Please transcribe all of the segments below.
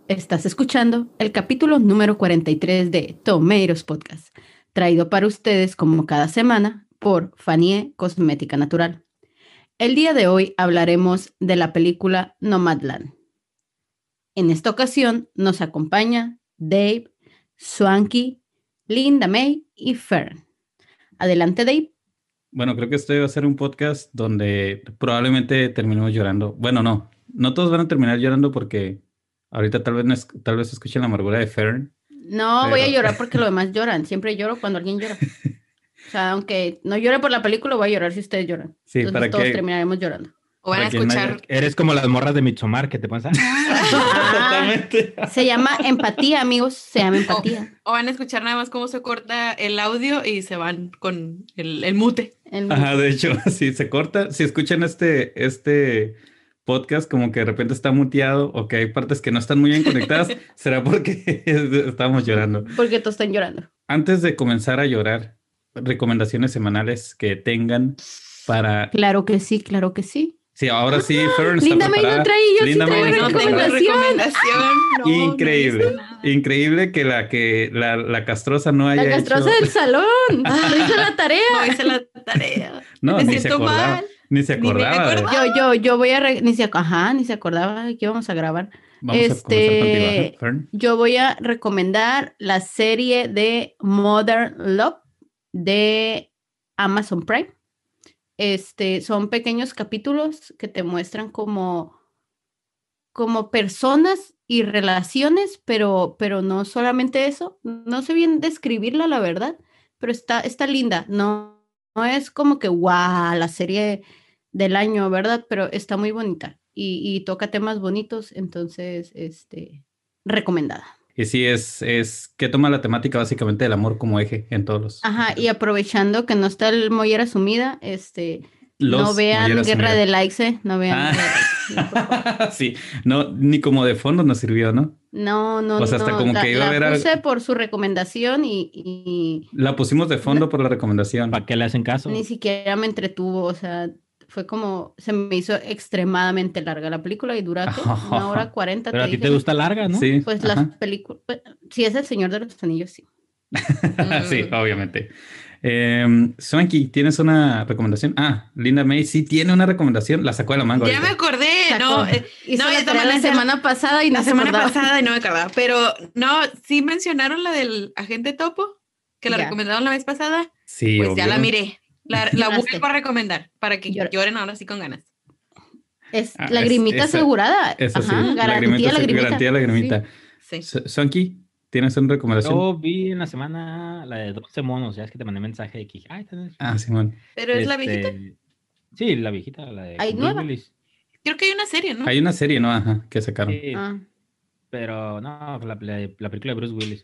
Estás escuchando el capítulo número 43 de Tomatoes Podcast, traído para ustedes como cada semana por Fanie Cosmética Natural. El día de hoy hablaremos de la película Nomadland. En esta ocasión nos acompaña Dave, Swanky, Linda May y Fern. Adelante, Dave. Bueno, creo que este va a ser un podcast donde probablemente terminemos llorando. Bueno, no todos van a terminar llorando porque ahorita tal vez escuchen la amargura de Fern. No pero... voy a llorar porque los demás lloran. Siempre lloro cuando alguien llora. O sea, aunque no llore por la película, voy a llorar si ustedes lloran. Sí, entonces todos terminaremos llorando. O van a escuchar... Eres como las morras de Midsommar, ¿qué te pasa? Totalmente. Se llama empatía, amigos. Se llama empatía. O van a escuchar nada más cómo se corta el audio y se van con el mute. Ajá, de hecho, si se corta, si escuchan este podcast como que de repente está muteado o que hay partes que no están muy bien conectadas, será porque estamos llorando. Porque todos están llorando. Antes de comenzar a llorar, recomendaciones semanales que tengan para... Claro que sí, claro que sí. Sí, ahora sí, Fern está Linda May preparada. no traí, yo Linda sí traigo May No está tengo preparada. recomendación. No, Increíble, no hice nada. increíble que la castrosa no haya La castrosa hecho... del salón. No hizo la tarea. No hice la tarea. No, Me ni se siento acordaba. mal. Ni se Ni me acordaba. acordaba. Yo voy a... Ni se acordaba que íbamos a grabar. Vamos a comenzar contigo, ¿eh, Fern? Yo voy a recomendar la serie de Modern Love de Amazon Prime. Son pequeños capítulos que te muestran como personas y relaciones, pero no solamente eso. No sé bien describirla, la verdad, pero está linda. No es como que guau, la serie del año, ¿verdad? Pero está muy bonita y toca temas bonitos, entonces, recomendada. Y sí, es que toma la temática básicamente del amor como eje en todos los... Ajá, y aprovechando que no está el Mollera Sumida, no vean Mollera Guerra Sumida. de Likes, no vean. Sí, no, ni como de fondo nos sirvió, ¿no? No. O sea, hasta como que iba a ver la puse por su recomendación y La pusimos de fondo por la recomendación. ¿Para qué le hacen caso? ni siquiera me entretuvo, o sea, fue como, se me hizo extremadamente larga la película y dura, ¿qué? 1:40. Pero a ti te gusta larga, ¿no? Sí. Pues ajá. las películas, si es El Señor de los Anillos, sí. Sí, obviamente. Swanky, ¿tienes una recomendación? Linda May sí tiene una recomendación, la sacó de la manga. Ya me ahorita. acordé. Hizo No, la ya tarea la semana pasada y no la se semana acordaba. pasada y no me acordaba. Pero no, sí mencionaron la del agente Topo, que la Ya. recomendaron la vez pasada. Sí, Pues obvio. ya la miré. La Lloraste. vuelvo a recomendar para que Llora. lloren ahora sí con ganas. Lagrimita asegurada. Eso sí, Ajá, garantía lagrimita. garantía lagrimita. Sí. Swanky, ¿tienes una recomendación? Yo vi en la semana la de 12 monos, ya es que te mandé mensaje de que... Simón. Pero es la viejita. Sí, la viejita, la de... ¿Hay Bruce nueva? Willis. Creo que hay una serie, ¿no? Hay una serie, ¿no? Ajá, que sacaron. Sí, Ah, pero no, la película de Bruce Willis.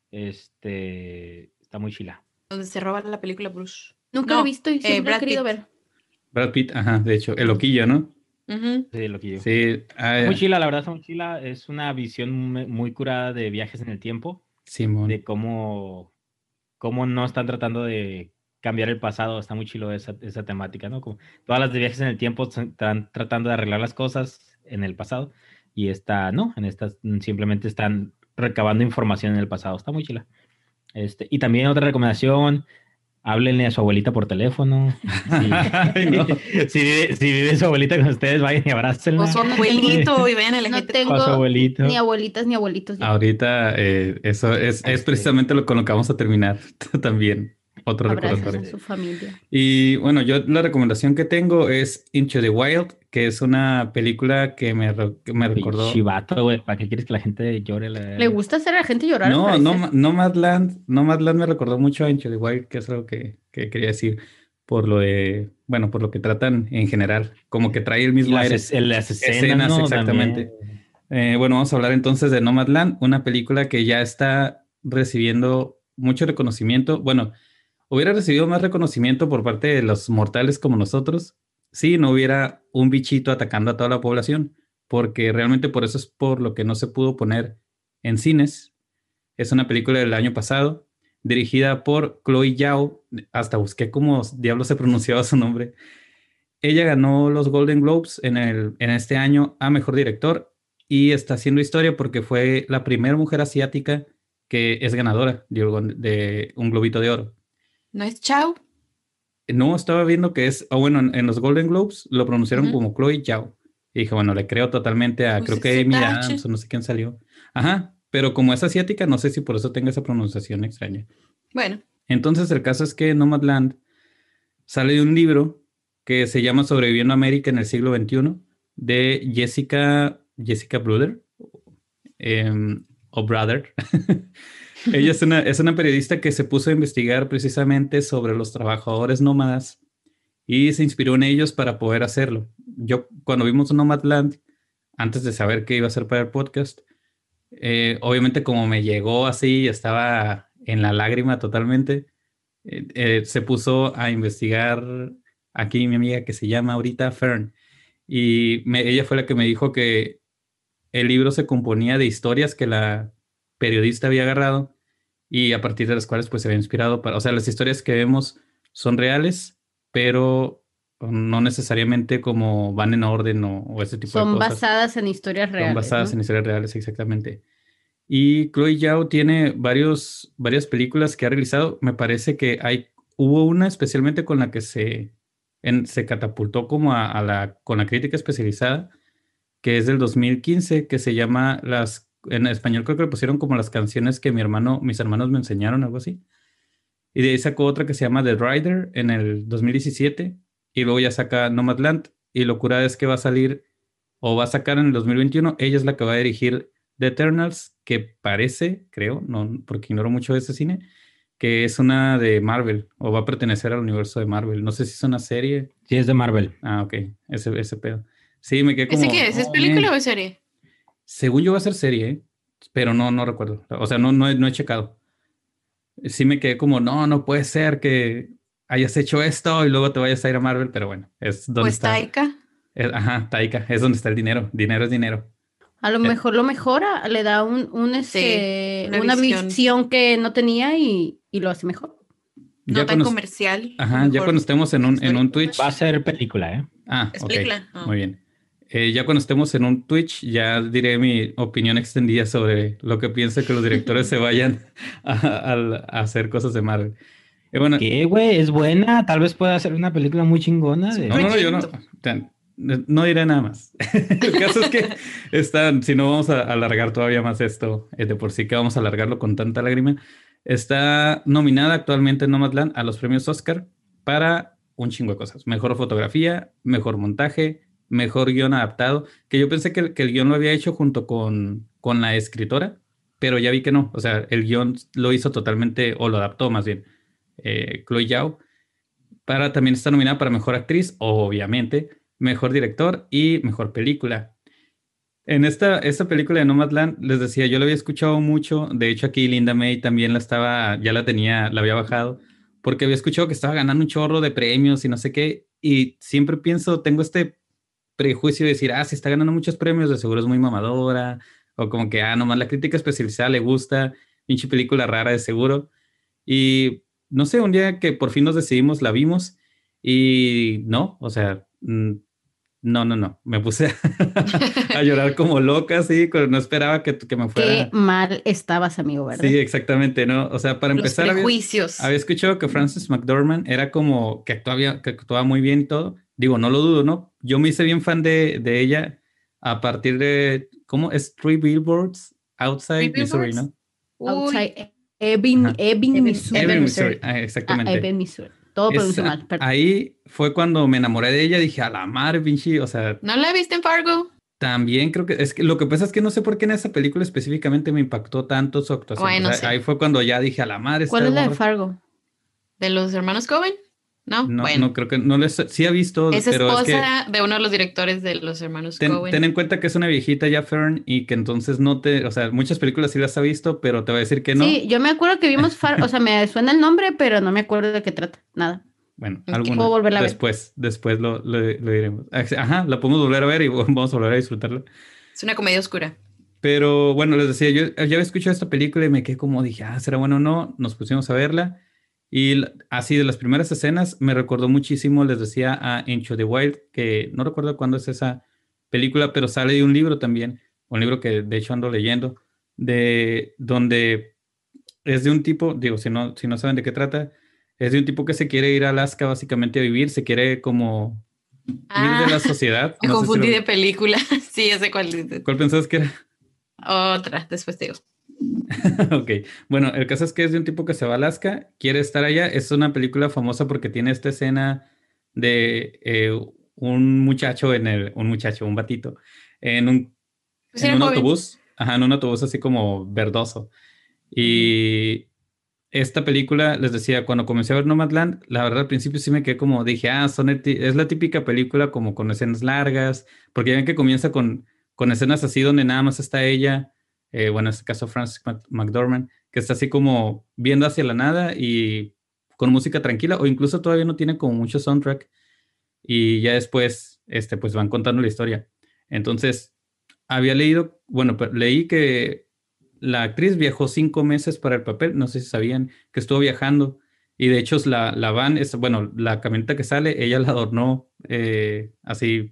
Está muy chila. Donde se roba la película Bruce. nunca No, lo he visto y siempre he Brad querido Pitt. ver. Brad Pitt, ajá, de hecho, el loquillo, ¿no? Ujú. Sí, lo que yo. Sí, Muy chila, la verdad, está muy chila. Es una visión muy curada de viajes en el tiempo, Simón. de cómo no están tratando de cambiar el pasado. Está muy chilo esa temática, ¿no? Como todas las de viajes en el tiempo están tratando de arreglar las cosas en el pasado y no, en estas simplemente están recabando información en el pasado. Está muy chila. Y también otra recomendación, háblenle a su abuelita por teléfono. Ay, no. Si vive su abuelita con ustedes, vayan y abrácenla. O su abuelito y vean el No agente. tengo O su abuelito. ni abuelitas ni abuelitos. ya. Ahorita eso es precisamente con lo que vamos a terminar también. Otro Abracen recordatorio. a su familia. Y bueno, yo la recomendación que tengo es Into the Wild, que es una película que me recordó... Chivato, güey. ¿Para qué quieres que la gente llore? ¿Le gusta hacer a la gente llorar? No, al parecer? Nomadland me recordó mucho a Into the Wild, que es algo que quería decir por lo que tratan en general, como que trae el mismo aire. Las escenas, ¿no? Exactamente. Bueno, vamos a hablar entonces de Nomadland, una película que ya está recibiendo mucho reconocimiento. Bueno, hubiera recibido más reconocimiento por parte de los mortales como nosotros si no hubiera un bichito atacando a toda la población, porque realmente por eso es por lo que no se pudo poner en cines. Es una película del año pasado, dirigida por Chloe Zhao. Hasta busqué cómo diablos se pronunciaba su nombre. Ella ganó los Golden Globes en este año a Mejor Director y está haciendo historia porque fue la primera mujer asiática que es ganadora de un Globito de Oro. ¿No es Chao? No, estaba viendo que es, bueno, en los Golden Globes lo pronunciaron como Chloe Zhao. Y dije, bueno, le creo totalmente a, Pues creo que es Amy Itachi. Adams o no sé quién salió. Ajá, pero como es asiática, no sé si por eso tenga esa pronunciación extraña. Bueno, Entonces, el caso es que Nomadland sale de un libro que se llama Sobreviviendo a América en el siglo XXI de Jessica Bruder, o Brother. Ella es una periodista que se puso a investigar precisamente sobre los trabajadores nómadas y se inspiró en ellos para poder hacerlo. Yo, cuando vimos Nomadland, antes de saber qué iba a hacer para el podcast, obviamente como me llegó así, estaba en la lágrima totalmente, se puso a investigar aquí mi amiga que se llama ahorita Fern, y ella fue la que me dijo que el libro se componía de historias que la periodista había agarrado y a partir de las cuales pues se había inspirado para, o sea, las historias que vemos son reales, pero no necesariamente como van en orden o ese tipo de Son cosas. basadas en historias Son reales, basadas ¿no? en historias reales, exactamente. Y Chloe Zhao tiene varias películas que ha realizado. Me parece que hubo una especialmente con la que se catapultó como con la crítica especializada, que es del 2015, que se llama en español creo que le pusieron como las canciones que mis hermanos me enseñaron, algo así. Y de ahí sacó otra que se llama The Rider en el 2017, y luego ya saca Nomadland, y locura es que va a salir, o va a sacar en el 2021, ella es la que va a dirigir The Eternals, que parece, creo, no, porque ignoro mucho de ese cine, que es una de Marvel, o va a pertenecer al universo de Marvel. No sé si es una serie. Sí, es de Marvel. Ah, ok, ese pedo. Sí, me quedé ¿ese como, qué es? ¿Es oh, película man. o es serie? Según yo va a ser serie, ¿eh? Pero no recuerdo. O sea, no he checado. Sí me quedé como, no puede ser que hayas hecho esto y luego te vayas a ir a Marvel, pero bueno, es donde Pues está. Taika. Ajá, Taika, es donde está el dinero. Dinero es dinero. A lo mejor lo mejora, le da Sí, una una visión. visión que no tenía y lo hace mejor. No Ya tan cuando, comercial. ajá, ya cuando estemos en un Twitch. Va a ser película, ¿eh? Ah, ¿Es ok, película? Oh. muy bien. Ya cuando estemos en un Twitch, ya diré mi opinión extendida sobre lo que pienso que los directores se vayan a hacer cosas de Marvel. Bueno, ¿Qué, güey? ¿Es buena? Tal vez pueda ser una película muy chingona. Es un no, yo no. proyecto. No diré nada más. El caso es que si no vamos a alargar todavía más esto, de por sí que vamos a alargarlo con tanta lágrima, está nominada actualmente en Nomadland a los premios Oscar para un chingo de cosas. Mejor fotografía, mejor montaje, mejor guión adaptado, que yo pensé que el guión lo había hecho junto con la escritora, pero ya vi que no. O sea, el guión lo hizo totalmente, o lo adaptó más bien, Chloe Zhao. También está nominada para Mejor Actriz, obviamente, Mejor Director y Mejor Película. En esta película de Nomadland, les decía, yo la había escuchado mucho. De hecho, aquí Linda May también ya la había bajado, porque había escuchado que estaba ganando un chorro de premios y no sé qué. Y siempre tengo este prejuicio de decir, si está ganando muchos premios, de seguro es muy mamadora, o como que, nomás la crítica especializada le gusta, pinche película rara de seguro. Y no sé, un día que por fin nos decidimos, la vimos y no, o sea, no. Me puse a llorar como loca, sí, no esperaba que me Qué fuera. mal estabas, amigo, ¿verdad? Sí, exactamente, ¿no? O sea, para Los empezar, prejuicios. había escuchado que Frances McDormand era como que actuaba muy bien y todo. Digo, no lo dudo, ¿no? Yo me hice bien fan de ella a partir de, ¿cómo? Es Three Billboards Outside Three Missouri, Billboards. ¿no? Outside Ajá. Ebbing, Missouri. Ebbing, Missouri. Exactamente. Ebbing, Missouri. Todo pronuncio mal, perdón. Ahí fue cuando me enamoré de ella. Dije, a la madre, pinche. O sea, ¿No la viste en Fargo? también creo que lo que pasa es que no sé por qué en esa película específicamente me impactó tanto su actuación. Bueno, O sea, sí. ahí fue cuando ya dije, a la madre. ¿Cuál esta es la de morra". Fargo? ¿De los hermanos Coen? No, No, bueno. creo que no sí ha visto, Es pero es que esposa de uno de los directores de los hermanos Coen. ten en cuenta que es una viejita ya, Fern, y que entonces o sea, muchas películas sí las ha visto, pero te voy a decir que no. Sí, yo me acuerdo que vimos Fargo, o sea, me suena el nombre, pero no me acuerdo de qué trata, nada. Bueno, Ok. alguna. Puedo volverla a ver. Después lo diremos. Ajá, la podemos volver a ver y vamos a volver a disfrutarla. Es una comedia oscura. Pero bueno, les decía, yo ya había escuchado esta película y me quedé como, dije, ¿será bueno o no? Nos pusimos a verla. Y así de las primeras escenas me recordó muchísimo, les decía, a Into the Wild, que no recuerdo cuándo es esa película, pero sale de un libro también, un libro que de hecho ando leyendo, de donde es de un tipo, digo, si no saben de qué trata, es de un tipo que se quiere ir a Alaska básicamente a vivir, se quiere como ir de la sociedad. Me No sé si confundí de película. Sí, ya sé cuál dices. ¿Cuál pensabas que era? Otra, después te digo. Ok, bueno, el caso es que es de un tipo que se va a Alaska, quiere estar allá. Es una película famosa porque tiene esta escena de un batito, en un, Pues en era un joven. autobús, ajá, en un autobús así como verdoso. Ujú. Y esta película, les decía, cuando comencé a ver Nomadland, la verdad al principio sí me quedé como, dije, es la típica película como con escenas largas, porque ya ven que comienza con escenas así donde nada más está ella, bueno, en este caso Frances McDormand, que está así como viendo hacia la nada y con música tranquila, o incluso todavía no tiene como mucho soundtrack, y ya después, pues van contando la historia. Entonces, había leído, bueno, leí que la actriz viajó 5 meses para el papel, no sé si sabían que estuvo viajando, y de hecho la van, bueno, la camioneta que sale, ella la adornó así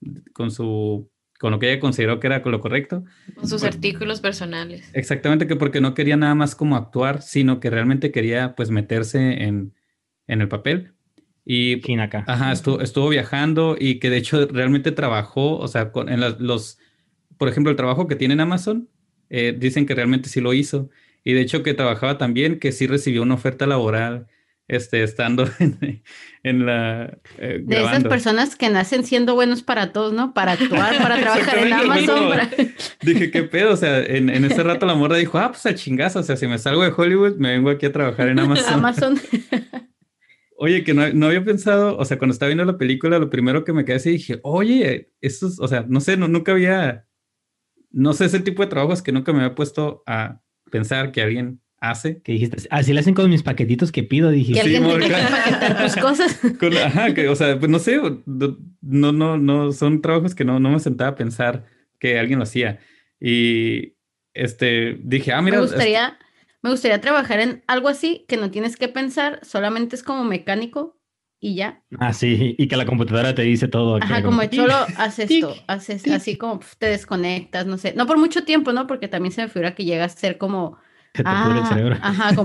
con lo que ella consideró que era con lo correcto. Con sus artículos personales. Exactamente, que porque no quería nada más como actuar, sino que realmente quería pues meterse en el papel. Y, Fin acá. ajá, estuvo viajando y que de hecho realmente trabajó, o sea, por ejemplo, el trabajo que tiene en Amazon, dicen que realmente sí lo hizo. Y de hecho que trabajaba también, que sí recibió una oferta laboral, estando en la, De esas grabando. personas que nacen siendo buenos para todos, ¿no? Para actuar, para trabajar en Exactamente, fue Amazon, como- para... Dije, ¿qué pedo? O sea, en ese rato la morra dijo, pues al chingazo, o sea, si me salgo de Hollywood, me vengo aquí a trabajar en Amazon. Amazon. Oye, que no había pensado, o sea, cuando estaba viendo la película, lo primero que me quedé así dije, oye, esto es, o sea, no sé, nunca había, no sé, ese tipo de trabajos que nunca me había puesto a pensar que alguien hace. Que dijiste, así le hacen con mis paquetitos que pido, Que dijiste. Sí, alguien te morca. deje empaquetar tus cosas. Ajá, que, o sea, pues no sé, no, son trabajos que no me sentaba a pensar que alguien lo hacía. Y, dije, Me mira, gustaría trabajar en algo así que no tienes que pensar, solamente es como mecánico y ya. Ah, sí, y que la computadora te dice todo acá. Ajá, como como que, solo haz tic, esto, haces tic. así como te desconectas, no sé. No por mucho tiempo, ¿no? Porque también se me figura que llega a ser como, Se te pudre el cerebro. ajá,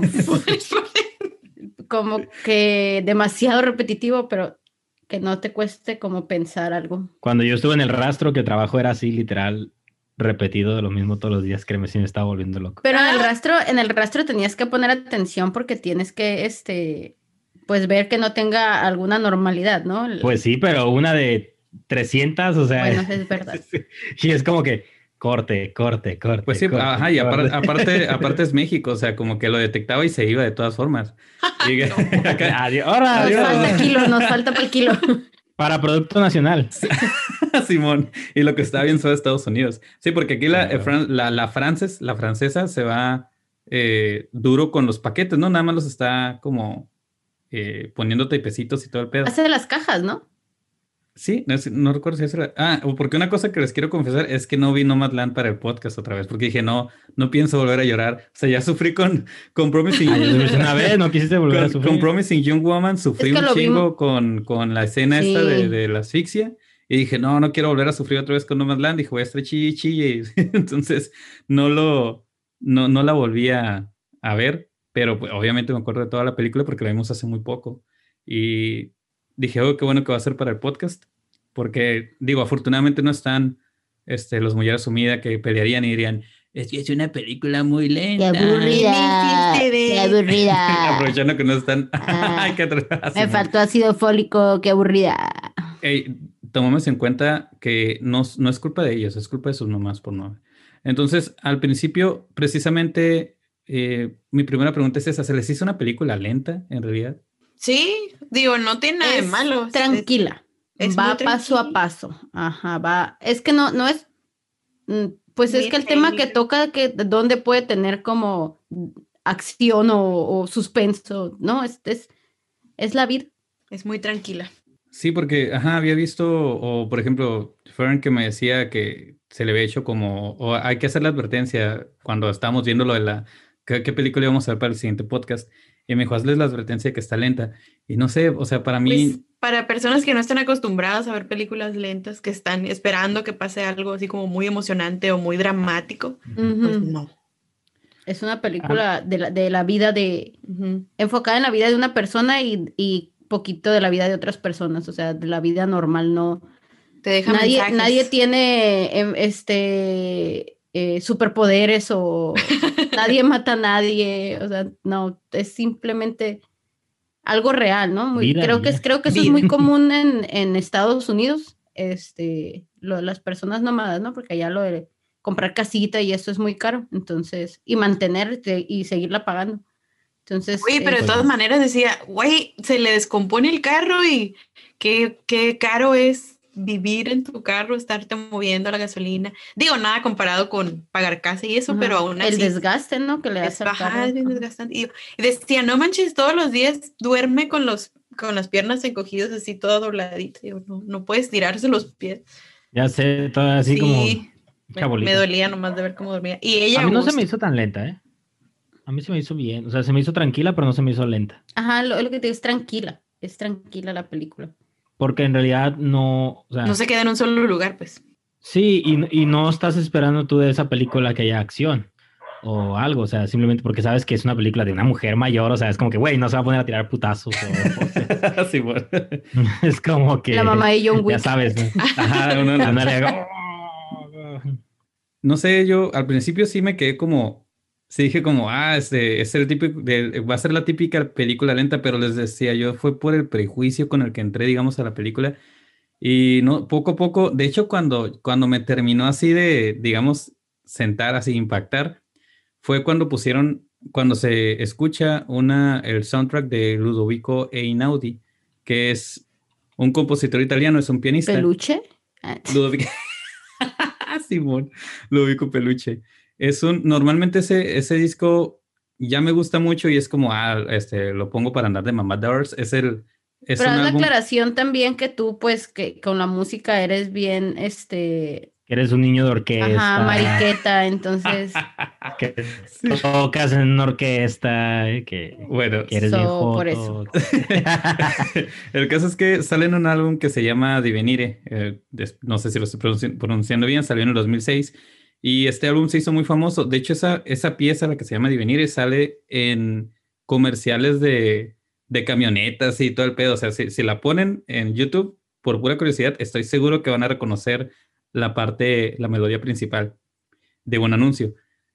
como que demasiado repetitivo, pero que no te cueste como pensar algo. Cuando yo estuve en el rastro, que el trabajo era así, literal, repetido de lo mismo todos los días, créeme, sí me estaba volviendo loco. Pero en el rastro tenías que poner atención porque tienes que, pues ver que no tenga alguna normalidad, ¿no? Pues sí, pero una de 300, o sea, Bueno, es verdad. y es como que corte, pues sí, corte, ajá, y corte. aparte es México, o sea, como que lo detectaba y se iba de todas formas. Y acá, Adiós, ahora, Nos adiós. falta kilo, nos falta para el kilo. Para Producto Nacional. Simón, y lo que está bien suave Estados Unidos. Sí, porque aquí Claro. la francesa se va duro con los paquetes, ¿no? Nada más los está como poniendo tapecitos y todo el pedo. Hace las cajas, ¿no? Sí, no recuerdo si era. Porque una cosa que les quiero confesar es que no vi Nomadland para el podcast otra vez, porque dije, no pienso volver a llorar. O sea, ya sufrí con Promising, Ah, ya subiste una vez, no quisiste volver a con sufrir. Promising Young Woman, sufrí Es que un lo chingo con la escena esta Sí. de la asfixia. Y dije, no quiero volver a sufrir otra vez con Nomadland. Dije, voy a estar chille. Entonces, no la volví a ver, pero pues, obviamente me acuerdo de toda la película porque la vimos hace muy poco. Y dije, oh, qué bueno que va a ser para el podcast, porque digo, afortunadamente no están los Mujeres Sumida que pelearían y dirían, es que es una película muy lenta. Qué aburrida. Qué aburrida. Aprovechando que no están. Ah, Ay, qué atrás. me faltó ácido fólico, qué aburrida. Ey, tomemos en cuenta que no es culpa de ellos, es culpa de sus mamás por no. Entonces, al principio, precisamente, mi primera pregunta es esa: ¿se les hizo una película lenta en realidad? Sí, digo, no tiene nada de Es malo. tranquila. es Va muy paso a tranquila. paso. Ajá, va. Es que no es. Pues Muy es que el tema que técnica. toca, que dónde puede tener como acción o suspenso, ¿no? Es la vida. Es muy tranquila. Sí, porque, había visto, o por ejemplo, Fern que me decía que se le había hecho como, o hay que hacer la advertencia cuando estábamos viendo lo de qué película íbamos a ver para el siguiente podcast. Y me dijo, hazles la advertencia de que está lenta. Y no sé, o sea, para Pues mí, para personas que no están acostumbradas a ver películas lentas, que están esperando que pase algo así como muy emocionante o muy dramático, pues no. Es una película de la vida enfocada en la vida de una persona y poquito de la vida de otras personas, o sea, de la vida normal, no. Te deja mensajes. Nadie tiene superpoderes o nadie mata a nadie, o sea, no, es simplemente algo real, ¿no? Creo que eso es muy común en Estados Unidos, las personas nómadas, ¿no? Porque allá lo de comprar casita y eso es muy caro, entonces, y mantenerte y seguirla pagando. Entonces, oye, pero de todas maneras decía, güey, se le descompone el carro y qué caro es vivir en tu carro, estarte moviendo la gasolina. Digo, nada comparado con pagar casa y eso, pero aún así. El desgaste, ¿no? Que le das al carro. Es bien desgastante. Y decía, no manches, todos los días duerme con las piernas encogidas así, todo dobladito. Digo, no puedes tirarse los pies. Ya sé, todo así sí, como... Me dolía nomás de ver cómo dormía. Y ella a mí no se me hizo tan lenta, ¿eh? A mí se me hizo bien. O sea, se me hizo tranquila, pero no se me hizo lenta. Ajá, lo que te digo es tranquila. Es tranquila la película. Porque en realidad no... O sea, no se queda en un solo lugar, pues. Sí, y no estás esperando tú de esa película que haya acción o algo. O sea, simplemente porque sabes que es una película de una mujer mayor. O sea, es como que, güey, no se va a poner a tirar putazos. Sí, bueno. Es como que... La mamá de John Wick. Ya sabes, ¿no? Ajá, no sé, yo al principio sí me quedé como... Sí dije como, es el típico, va a ser la típica película lenta, pero les decía yo, fue por el prejuicio con el que entré, digamos, a la película. Y no, poco a poco, de hecho, cuando me terminó así de, digamos, sentar, así, impactar, fue cuando se escucha el soundtrack de Ludovico Einaudi, que es un compositor italiano, es un pianista. ¿Peluche? Ludovico... Simón, Ludovico Peluche. Normalmente ese disco ya me gusta mucho y es como, lo pongo para andar de mamá Doors. Pero haz la aclaración también que tú, pues, que con la música eres bien, eres un niño de orquesta. Ajá, mariqueta, entonces... que tocas en una orquesta, bueno, que eres bien joto. Por eso. El caso es que sale en un álbum que se llama Divenire. No sé si lo estoy pronunciando bien, salió en el 2006. Y este álbum se hizo muy famoso. De hecho, esa pieza, la que se llama Divenire, sale en comerciales de camionetas y todo el pedo. O sea, si la ponen en YouTube, por pura curiosidad, estoy seguro que van a reconocer la melodía principal de un anuncio.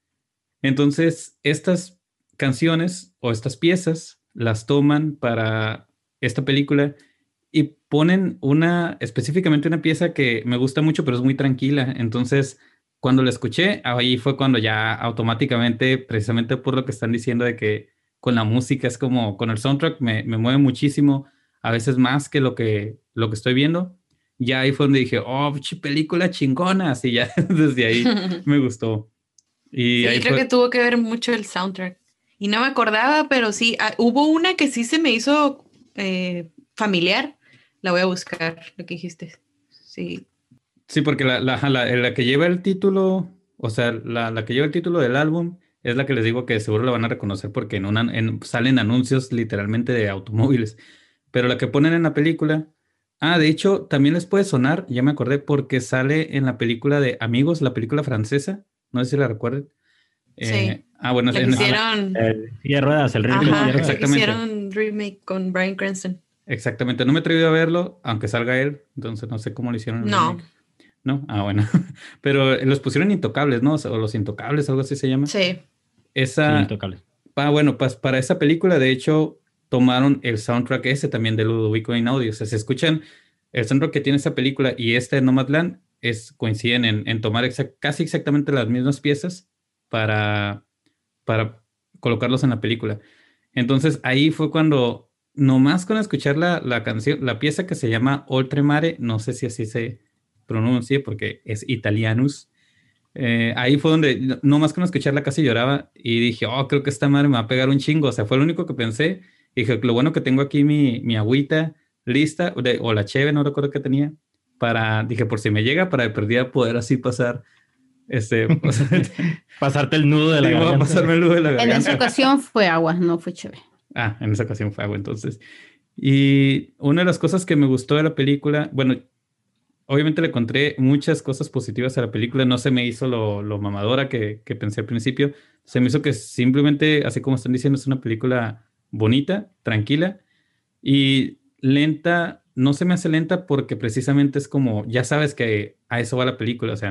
Entonces, estas canciones o estas piezas las toman para esta película y ponen específicamente una pieza que me gusta mucho, pero es muy tranquila. Entonces, cuando la escuché, ahí fue cuando ya automáticamente, precisamente por lo que están diciendo de que con la música es como, con el soundtrack me mueve muchísimo, a veces más que lo que estoy viendo. Ya ahí fue donde dije, película chingona, así ya desde ahí me gustó. Y sí, ahí creo que tuvo que ver mucho el soundtrack. Y no me acordaba, pero sí, hubo una que sí se me hizo familiar. La voy a buscar, lo que dijiste. Sí. Sí, porque la que lleva el título, o sea, la que lleva el título del álbum es la que les digo que seguro la van a reconocer porque salen anuncios literalmente de automóviles. Pero la que ponen en la película... de hecho, también les puede sonar, ya me acordé, porque sale en la película de Amigos, la película francesa. No sé si la recuerden. Sí. Bueno, la hicieron... Silla de ruedas, el remake. Ajá, exactamente. Hicieron remake con Bryan Cranston. Exactamente. No me he atrevido a verlo, aunque salga él. Entonces no sé cómo lo hicieron. No. ¿No? Bueno. Pero los pusieron Intocables, ¿no? O Los Intocables, algo así se llama. Sí. Sí, Intocables. Bueno, pues para esa película, de hecho, tomaron el soundtrack ese también de Ludovico Einaudi. O sea, se escuchan el soundtrack que tiene esa película y de Nomadland coinciden en tomar casi exactamente las mismas piezas para colocarlos en la película. Entonces ahí fue cuando, nomás con escuchar la canción, la pieza que se llama Oltremare, no sé si así se pronuncie porque es italianus. Ahí fue donde, nomás con escucharla casi lloraba y dije, creo que esta madre me va a pegar un chingo. O sea, fue lo único que pensé. Dije, lo bueno que tengo aquí mi agüita lista, o la cheve, no recuerdo qué tenía, dije, por si me llega, para de perdida poder así pasar, pasarte el nudo de la garganta. Pasarme el nudo de la garganta. En esa ocasión fue agua, no fue cheve. En esa ocasión fue agua, entonces. Y una de las cosas que me gustó de la película, bueno, obviamente le encontré muchas cosas positivas a la película, no se me hizo lo mamadora que pensé al principio, se me hizo que simplemente, así como están diciendo, es una película bonita, tranquila y lenta. No se me hace lenta porque precisamente es como, ya sabes que a eso va la película, o sea,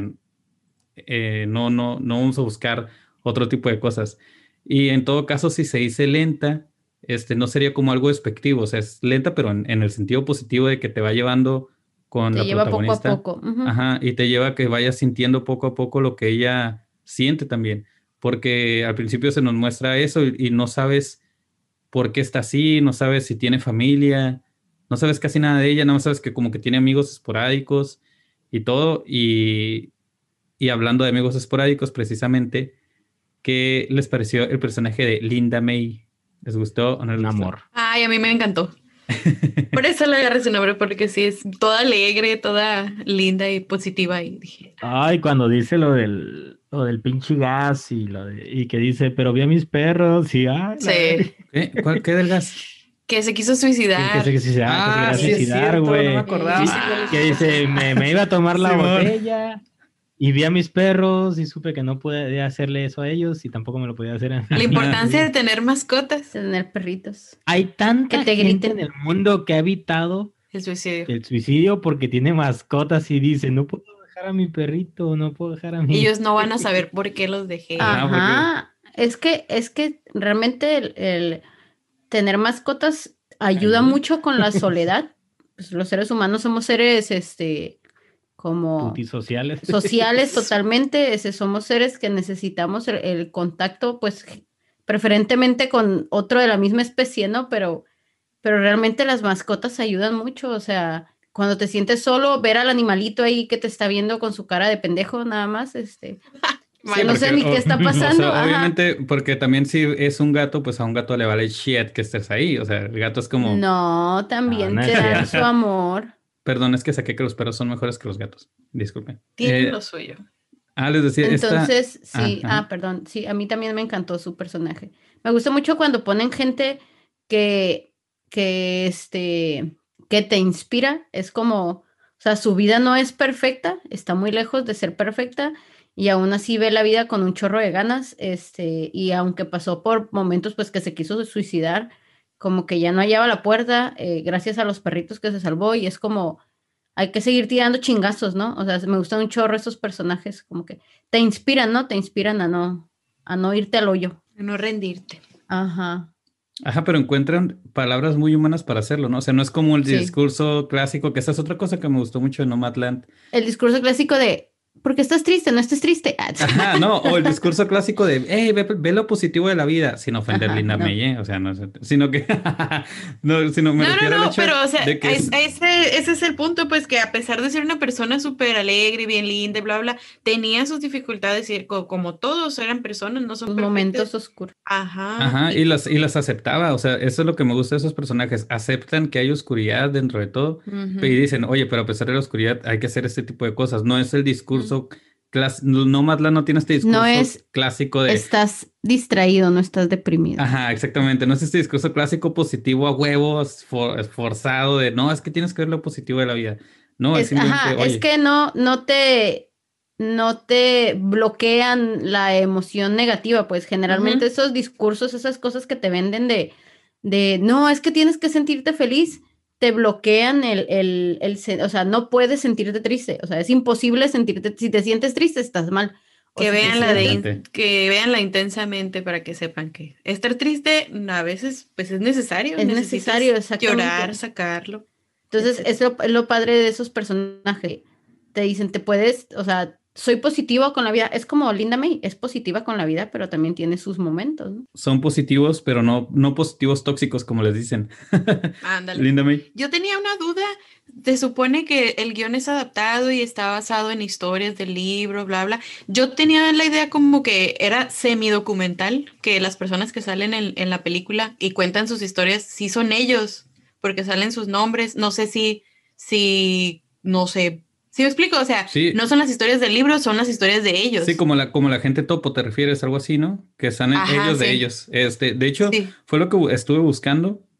no vamos a buscar otro tipo de cosas. Y en todo caso, si se dice lenta, no sería como algo despectivo, o sea, es lenta, pero en el sentido positivo de que te va llevando con Te la lleva poco a protagonista. poco. Ujú. Ajá, y te lleva a que vayas sintiendo poco a poco lo que ella siente también, porque al principio se nos muestra eso y no sabes por qué está así, no sabes si tiene familia, no sabes casi nada de ella, no sabes que como que tiene amigos esporádicos y todo, y hablando de amigos esporádicos precisamente, ¿qué les pareció el personaje de Linda May? ¿Les gustó o no les Un gustó? amor. Ay, a mí me encantó. Por eso le agarré su nombre, porque sí es toda alegre, toda linda y positiva. Y dije, Ay, cuando dice lo del pinche gas y que dice, pero vi a mis perros y ay, sí, ¿Qué del gas? que se quiso que suicidar. se quería Sí es suicidar, cierto, no me güey. acordaba. Sí, sí, cuál es. Que dice, me iba a tomar la Simón. botella y vi a mis perros y supe que no podía hacerle eso a ellos y tampoco me lo podía hacer a mí. La importancia de tener mascotas. Tener perritos. Hay tanta Que te gente griten. en el mundo que ha evitado El suicidio. el suicidio porque tiene mascotas y dice, no puedo dejar a mi perrito, no puedo dejar a mi... Ellos no van a saber por qué los dejé. Ajá, Ajá. Es que realmente el tener mascotas ayuda mucho con la soledad. Pues los seres humanos somos seres, como Tutis sociales. sociales totalmente. Somos seres que necesitamos el contacto, pues preferentemente con otro de la misma especie, ¿no? Pero realmente las mascotas ayudan mucho. O sea, cuando te sientes solo, ver al animalito ahí que te está viendo con su cara de pendejo, nada más, Vale. no sé ni qué está O pasando. sea, Ajá. obviamente, porque también si es un gato, pues a un gato le vale shit que estés ahí. O sea, el gato es como, No, también No, no te es dan cierto. su amor. perdón, es que saqué que los perros son mejores que los gatos. Disculpen. Tienen lo suyo. Les decía, Entonces, sí, ajá. perdón, sí, a mí también me encantó su personaje. Me gusta mucho cuando ponen gente que, que, que te inspira. Es como, o sea, su vida no es perfecta, está muy lejos de ser perfecta y aún así ve la vida con un chorro de ganas, y aunque pasó por momentos pues que se quiso suicidar, como que ya no hallaba la puerta, gracias a los perritos que se salvó y es como hay que seguir tirando chingazos, ¿no? O sea, me gustan un chorro estos personajes, como que te inspiran, ¿no? Te inspiran a no irte al hoyo. No rendirte. Ajá. Ajá, pero encuentran palabras muy humanas para hacerlo, ¿no? O sea, no es como el Sí. discurso clásico, que esa es otra cosa que me gustó mucho de Nomadland. El discurso clásico de, ¿por qué estás triste? No estés triste. Ajá, no, o el discurso clásico de, hey, ve lo positivo de la vida, sin ofender Ajá, Linda no. May, ¿eh? O sea, no, sino que, no, sino me refiero al hecho pero o sea, de que ese es el punto, pues que a pesar de ser una persona súper alegre y bien linda y bla, bla, tenía sus dificultades y como todos eran personas, no son Sus perfectas. momentos oscuros. Ajá. y las aceptaba, o sea, eso es lo que me gusta de esos personajes, aceptan que hay oscuridad dentro de todo, Ujú. y dicen, oye, pero a pesar de la oscuridad hay que hacer este tipo de cosas, no es el discurso Nomadland no tiene este discurso No es, clásico de, estás distraído, no estás deprimido. ajá, exactamente, no es este discurso clásico positivo a huevos, esforzado de, no, es que tienes que ver lo positivo de la vida, no, es simplemente, Ajá, es oye, que no te bloquean la emoción negativa, pues generalmente Ujú. esos discursos, esas cosas que te venden de no, es que tienes que sentirte feliz, te bloquean o sea, no puedes sentirte triste, o sea, es imposible sentirte, si te sientes triste, estás mal. O Que si te vean Exactamente. que veanla intensamente para que sepan que estar triste a veces pues es necesario. Es Necesitas necesario, exactamente. llorar, sacarlo. Entonces, etcétera. es lo padre de esos personajes. Te dicen, te puedes, o sea, soy positivo con la vida. Es como Linda May, es positiva con la vida, pero también tiene sus momentos, ¿no? son positivos, pero no positivos tóxicos como les dicen. Ándale. Linda May. Yo tenía una duda. Se supone que el guión es adaptado y está basado en historias del libro, bla, bla. Yo tenía la idea como que era semidocumental, que las personas que salen en la película y cuentan sus historias, sí son ellos, porque salen sus nombres. No sé no sé. ¿Sí me explico? O sea, Sí. no son las historias del libro, son las historias de ellos. Sí, como la gente topo, te refieres, algo así, ¿no? Que están Ajá, ellos de sí. ellos. De hecho, Sí. fue lo que estuve buscando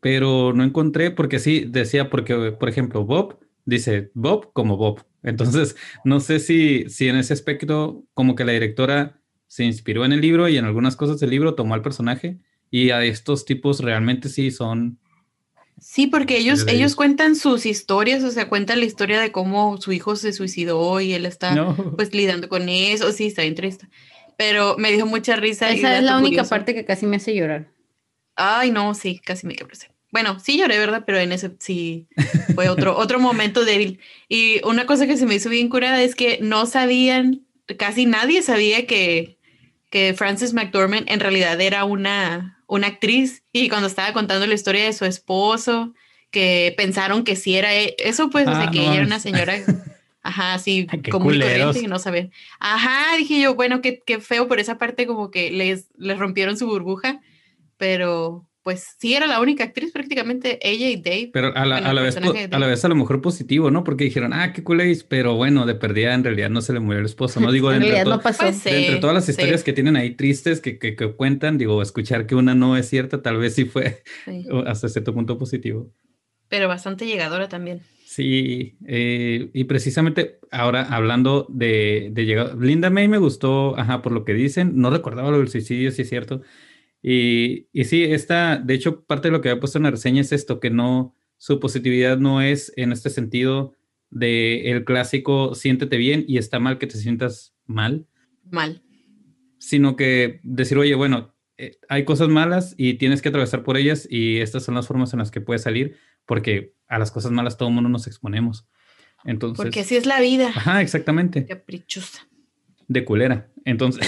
pero no encontré porque sí decía, porque, por ejemplo, Bob dice Bob como Bob. Entonces, no sé si en ese aspecto como que la directora se inspiró en el libro y en algunas cosas del libro tomó al personaje y a estos tipos realmente sí son... Sí, porque ellos ellos. cuentan sus historias, o sea, cuentan la historia de cómo su hijo se suicidó y él está No. pues lidiando con eso. Sí, está bien triste. Pero me dio mucha risa y Esa es la dato única curioso. parte que casi me hace llorar. Ay, no, sí, casi me quebré. Bueno, sí lloré, ¿verdad? Pero en ese sí fue otro momento débil. Y una cosa que se me hizo bien curada es que no sabían, casi nadie sabía que Frances McDormand en realidad era una actriz. Y cuando estaba contando la historia de su esposo, que pensaron que sí era eso, pues, o sea, que no ella era mames. una señora, ajá, así Qué común y culeros. corriente, y no sabían. Ajá, dije yo, bueno, qué feo por esa parte, como que les rompieron su burbuja. Pero pues sí era la única actriz prácticamente, ella y Dave. Pero Bueno, el a personaje de la Dave. vez a lo mejor positivo, ¿no? Porque dijeron, qué cool es, pero bueno, de perdida en realidad no se le murió el esposo, ¿no? Digo, En realidad no pasó. Pues de entre sí, todas las historias sí, que tienen ahí tristes que cuentan, digo, escuchar que una no es cierta, tal vez sí fue sí. hasta cierto punto positivo. Pero bastante llegadora también. Sí, y precisamente ahora hablando de llegar, Linda May me gustó, ajá, por lo que dicen, no recordaba lo del suicidio, sí es cierto. Y sí, de hecho, parte de lo que había puesto en la reseña es esto, que no, su positividad no es en este sentido de el clásico siéntete bien y está mal que te sientas mal, Mal. sino que decir, oye, bueno, hay cosas malas y tienes que atravesar por ellas y estas son las formas en las que puedes salir, porque a las cosas malas todo el mundo nos exponemos. Entonces, Porque así es la vida. ajá, exactamente, Caprichosa. de culera. Entonces,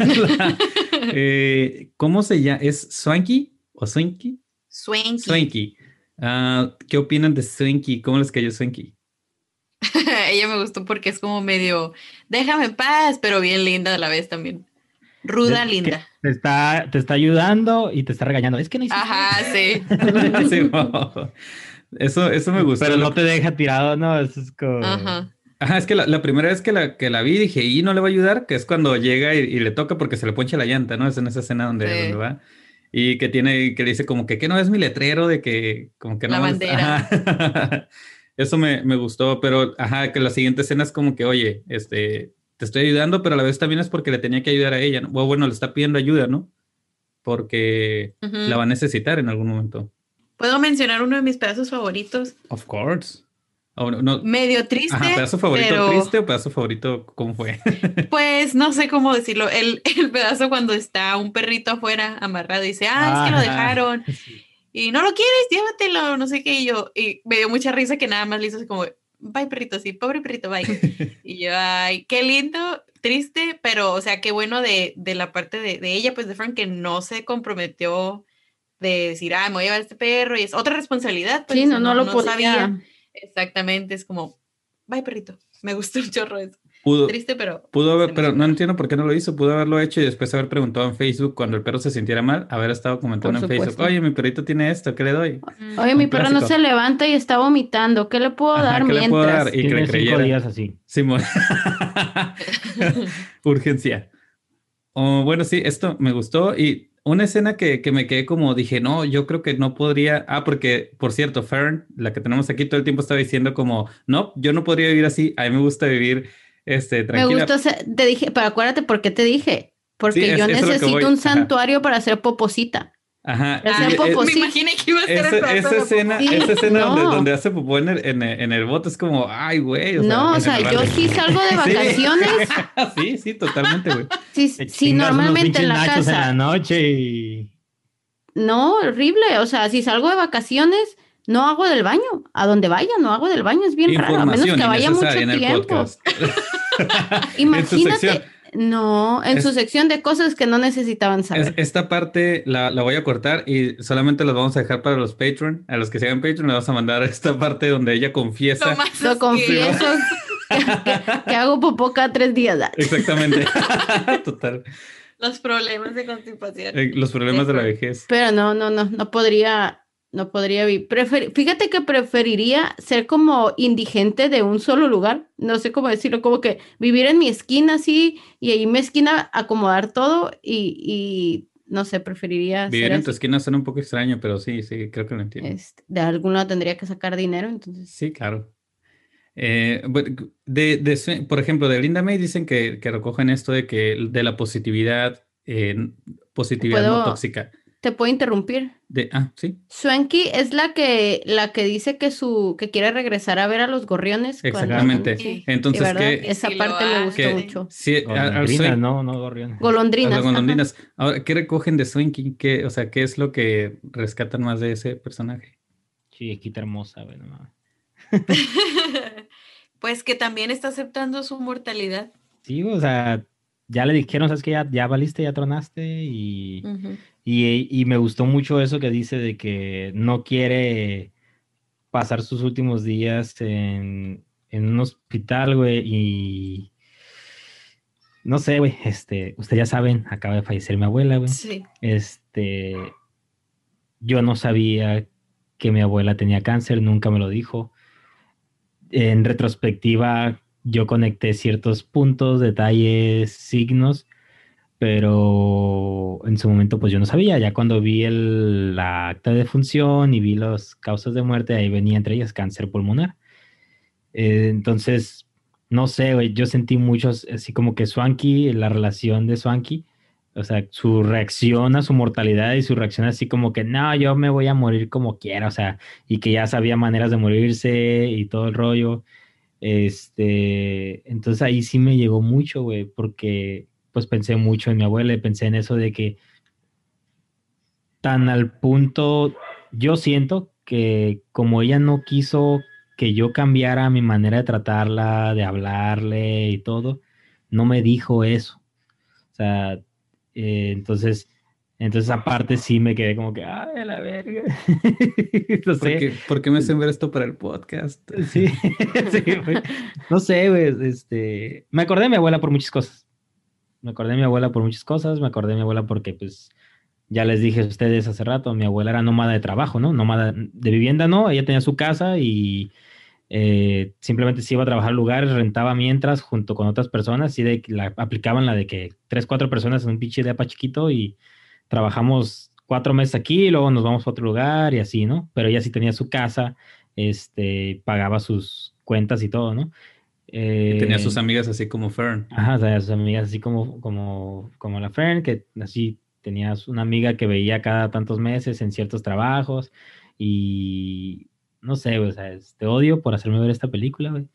¿cómo se llama? ¿Es Swanky o Swanky? Swanky. Swanky. ¿Qué opinan de Swanky? ¿Cómo les cayó Swanky? Ella me gustó porque es como medio, déjame en paz, pero bien linda a la vez también. Ruda, linda. Te está ayudando y te está regañando. Es que no hiciste. Ajá, sí. Sí, eso me gustó. Pero no te deja tirado, ¿no? Eso es como... Ajá. Ajá, es que la primera vez que la vi dije, y no le va a ayudar, que es cuando llega y le toca porque se le poncha la llanta, ¿no? Es en esa escena donde va. Y que le dice como que no es mi letrero de que como que no La bandera. Ajá. Eso me gustó, pero ajá, que la siguiente escena es como que, oye, te estoy ayudando, pero a la vez también es porque le tenía que ayudar a ella, ¿no? Bueno, le está pidiendo ayuda, ¿no? Porque la va a necesitar en algún momento. ¿Puedo mencionar uno de mis pedazos favoritos? Of course. Oh, no. Medio triste. Ajá, ¿pedazo favorito pero... triste o pedazo favorito cómo fue? Pues no sé cómo decirlo. El pedazo cuando está un perrito afuera amarrado y dice, es que lo dejaron. Y no lo quieres, llévatelo, no sé qué. Y me dio mucha risa que nada más le hizo así como, bye perrito, sí, pobre perrito, bye. Y yo, ay, qué lindo, triste, pero o sea, qué bueno de la parte de ella, pues de Frank, que no se comprometió de decir, me voy a llevar a este perro. Y es otra responsabilidad. Pues, Sí, no lo podía. Sabía. Exactamente, es como, bye perrito. Me gustó un chorro eso. Triste, pero... pero no entiendo por qué no lo hizo. Pudo haberlo hecho y después haber preguntado en Facebook cuando el perro se sintiera mal, haber estado comentando en Facebook, oye, mi perrito tiene esto, ¿qué le doy? Oye, mi perro no se levanta y está vomitando, ¿qué le puedo dar ¿qué mientras? le puedo dar? Y que le creyera. 5 días así. Simón. Urgencia. Bueno, sí, esto me gustó y una escena que me quedé como dije, no, yo creo que no podría. Porque, por cierto, Fern, la que tenemos aquí todo el tiempo estaba diciendo como, no, yo no podría vivir así. A mí me gusta vivir tranquila. Me gustó, te dije, pero acuérdate por qué te dije. Porque sí, yo necesito un santuario para hacer poposita. Ajá. Me imaginé que iba a ser esa escena donde hace popó en el bote es como, ay, güey. O sea, yo sí salgo de vacaciones. Sí, totalmente, güey. Sí, normalmente en la casa. En la noche y... No, horrible. O sea, si salgo de vacaciones, no hago del baño. A donde vaya, no hago del baño. Es bien raro, a menos que vaya mucho tiempo. Imagínate. No, en su sección de cosas que no necesitaban saber. Esta parte la voy a cortar y solamente las vamos a dejar para los Patreon. A los que se hagan Patreon les vamos a mandar esta parte donde ella confiesa. Lo confieso que hago popó cada 3 días. Exactamente. Total. Los problemas de constipación. Los problemas de la vejez. Pero no podría vivir. Fíjate que preferiría ser como indigente de un solo lugar. No sé cómo decirlo, como que vivir en mi esquina así y ahí mi esquina acomodar todo y no sé, preferiría Vivir ser en tu así. esquina suena un poco extraño, pero sí, creo que lo entiendo. De algún lado tendría que sacar dinero, entonces Sí, claro. Por ejemplo, de Linda May dicen que recogen esto de que de la positividad, positividad no tóxica. te puedo interrumpir. Sí. Swanky es la que dice que quiere regresar a ver a los gorriones. Exactamente. Sí, Entonces, ¿verdad? que Esa Sí, parte lo me gustó hacen. mucho. sí, Golondrinas, no gorriones. a las Golondrinas. Ajá. golondrinas. Ahora, ¿qué recogen de Swanky? O sea, ¿qué es lo que rescatan más de ese personaje? Chiquita hermosa, güey, no mames. Pues que también está aceptando su mortalidad. Sí, o sea, ya le dijeron, ¿sabes qué? Ya valiste, ya tronaste Ujú. y me gustó mucho eso que dice de que no quiere pasar sus últimos días en un hospital, güey, y no sé, güey, ustedes ya saben, acaba de fallecer mi abuela, güey. Sí. Yo no sabía que mi abuela tenía cáncer, nunca me lo dijo. En retrospectiva, yo conecté ciertos puntos, detalles, signos, pero en su momento pues yo no sabía. Ya cuando vi la acta de defunción y vi las causas de muerte, ahí venía entre ellas cáncer pulmonar. Entonces, no sé, güey, yo sentí muchos, así como que Swanky, la relación de Swanky, o sea, su reacción a su mortalidad y su reacción así como que, no, yo me voy a morir como quiera, o sea, y que ya sabía maneras de morirse y todo el rollo. Entonces ahí sí me llegó mucho, güey, porque pues pensé mucho en mi abuela y pensé en eso de que tan al punto, yo siento que como ella no quiso que yo cambiara mi manera de tratarla, de hablarle y todo, no me dijo eso. O sea, entonces aparte sí me quedé como que, ay, a la verga. No sé. ¿Por qué me hacen ver esto para el podcast? Sí, sí, güey. No sé, güey, me acordé de mi abuela por muchas cosas. Me acordé de mi abuela por muchas cosas, me acordé de mi abuela porque, pues, ya les dije a ustedes hace rato, mi abuela era nómada de trabajo, ¿no? Nómada de vivienda, no, ella tenía su casa y simplemente se iba a trabajar lugares, rentaba mientras junto con otras personas y aplicaban la de que 3, 4 personas en un pinche depa chiquito y trabajamos 4 meses aquí y luego nos vamos a otro lugar y así, ¿no? Pero ella sí tenía su casa, pagaba sus cuentas y todo, ¿no? Y tenía sus amigas así como Fern. Ajá, o sea, sus amigas así como la Fern, que así tenías una amiga que veía cada tantos meses en ciertos trabajos y no sé, güey, o sea, te odio por hacerme ver esta película, güey.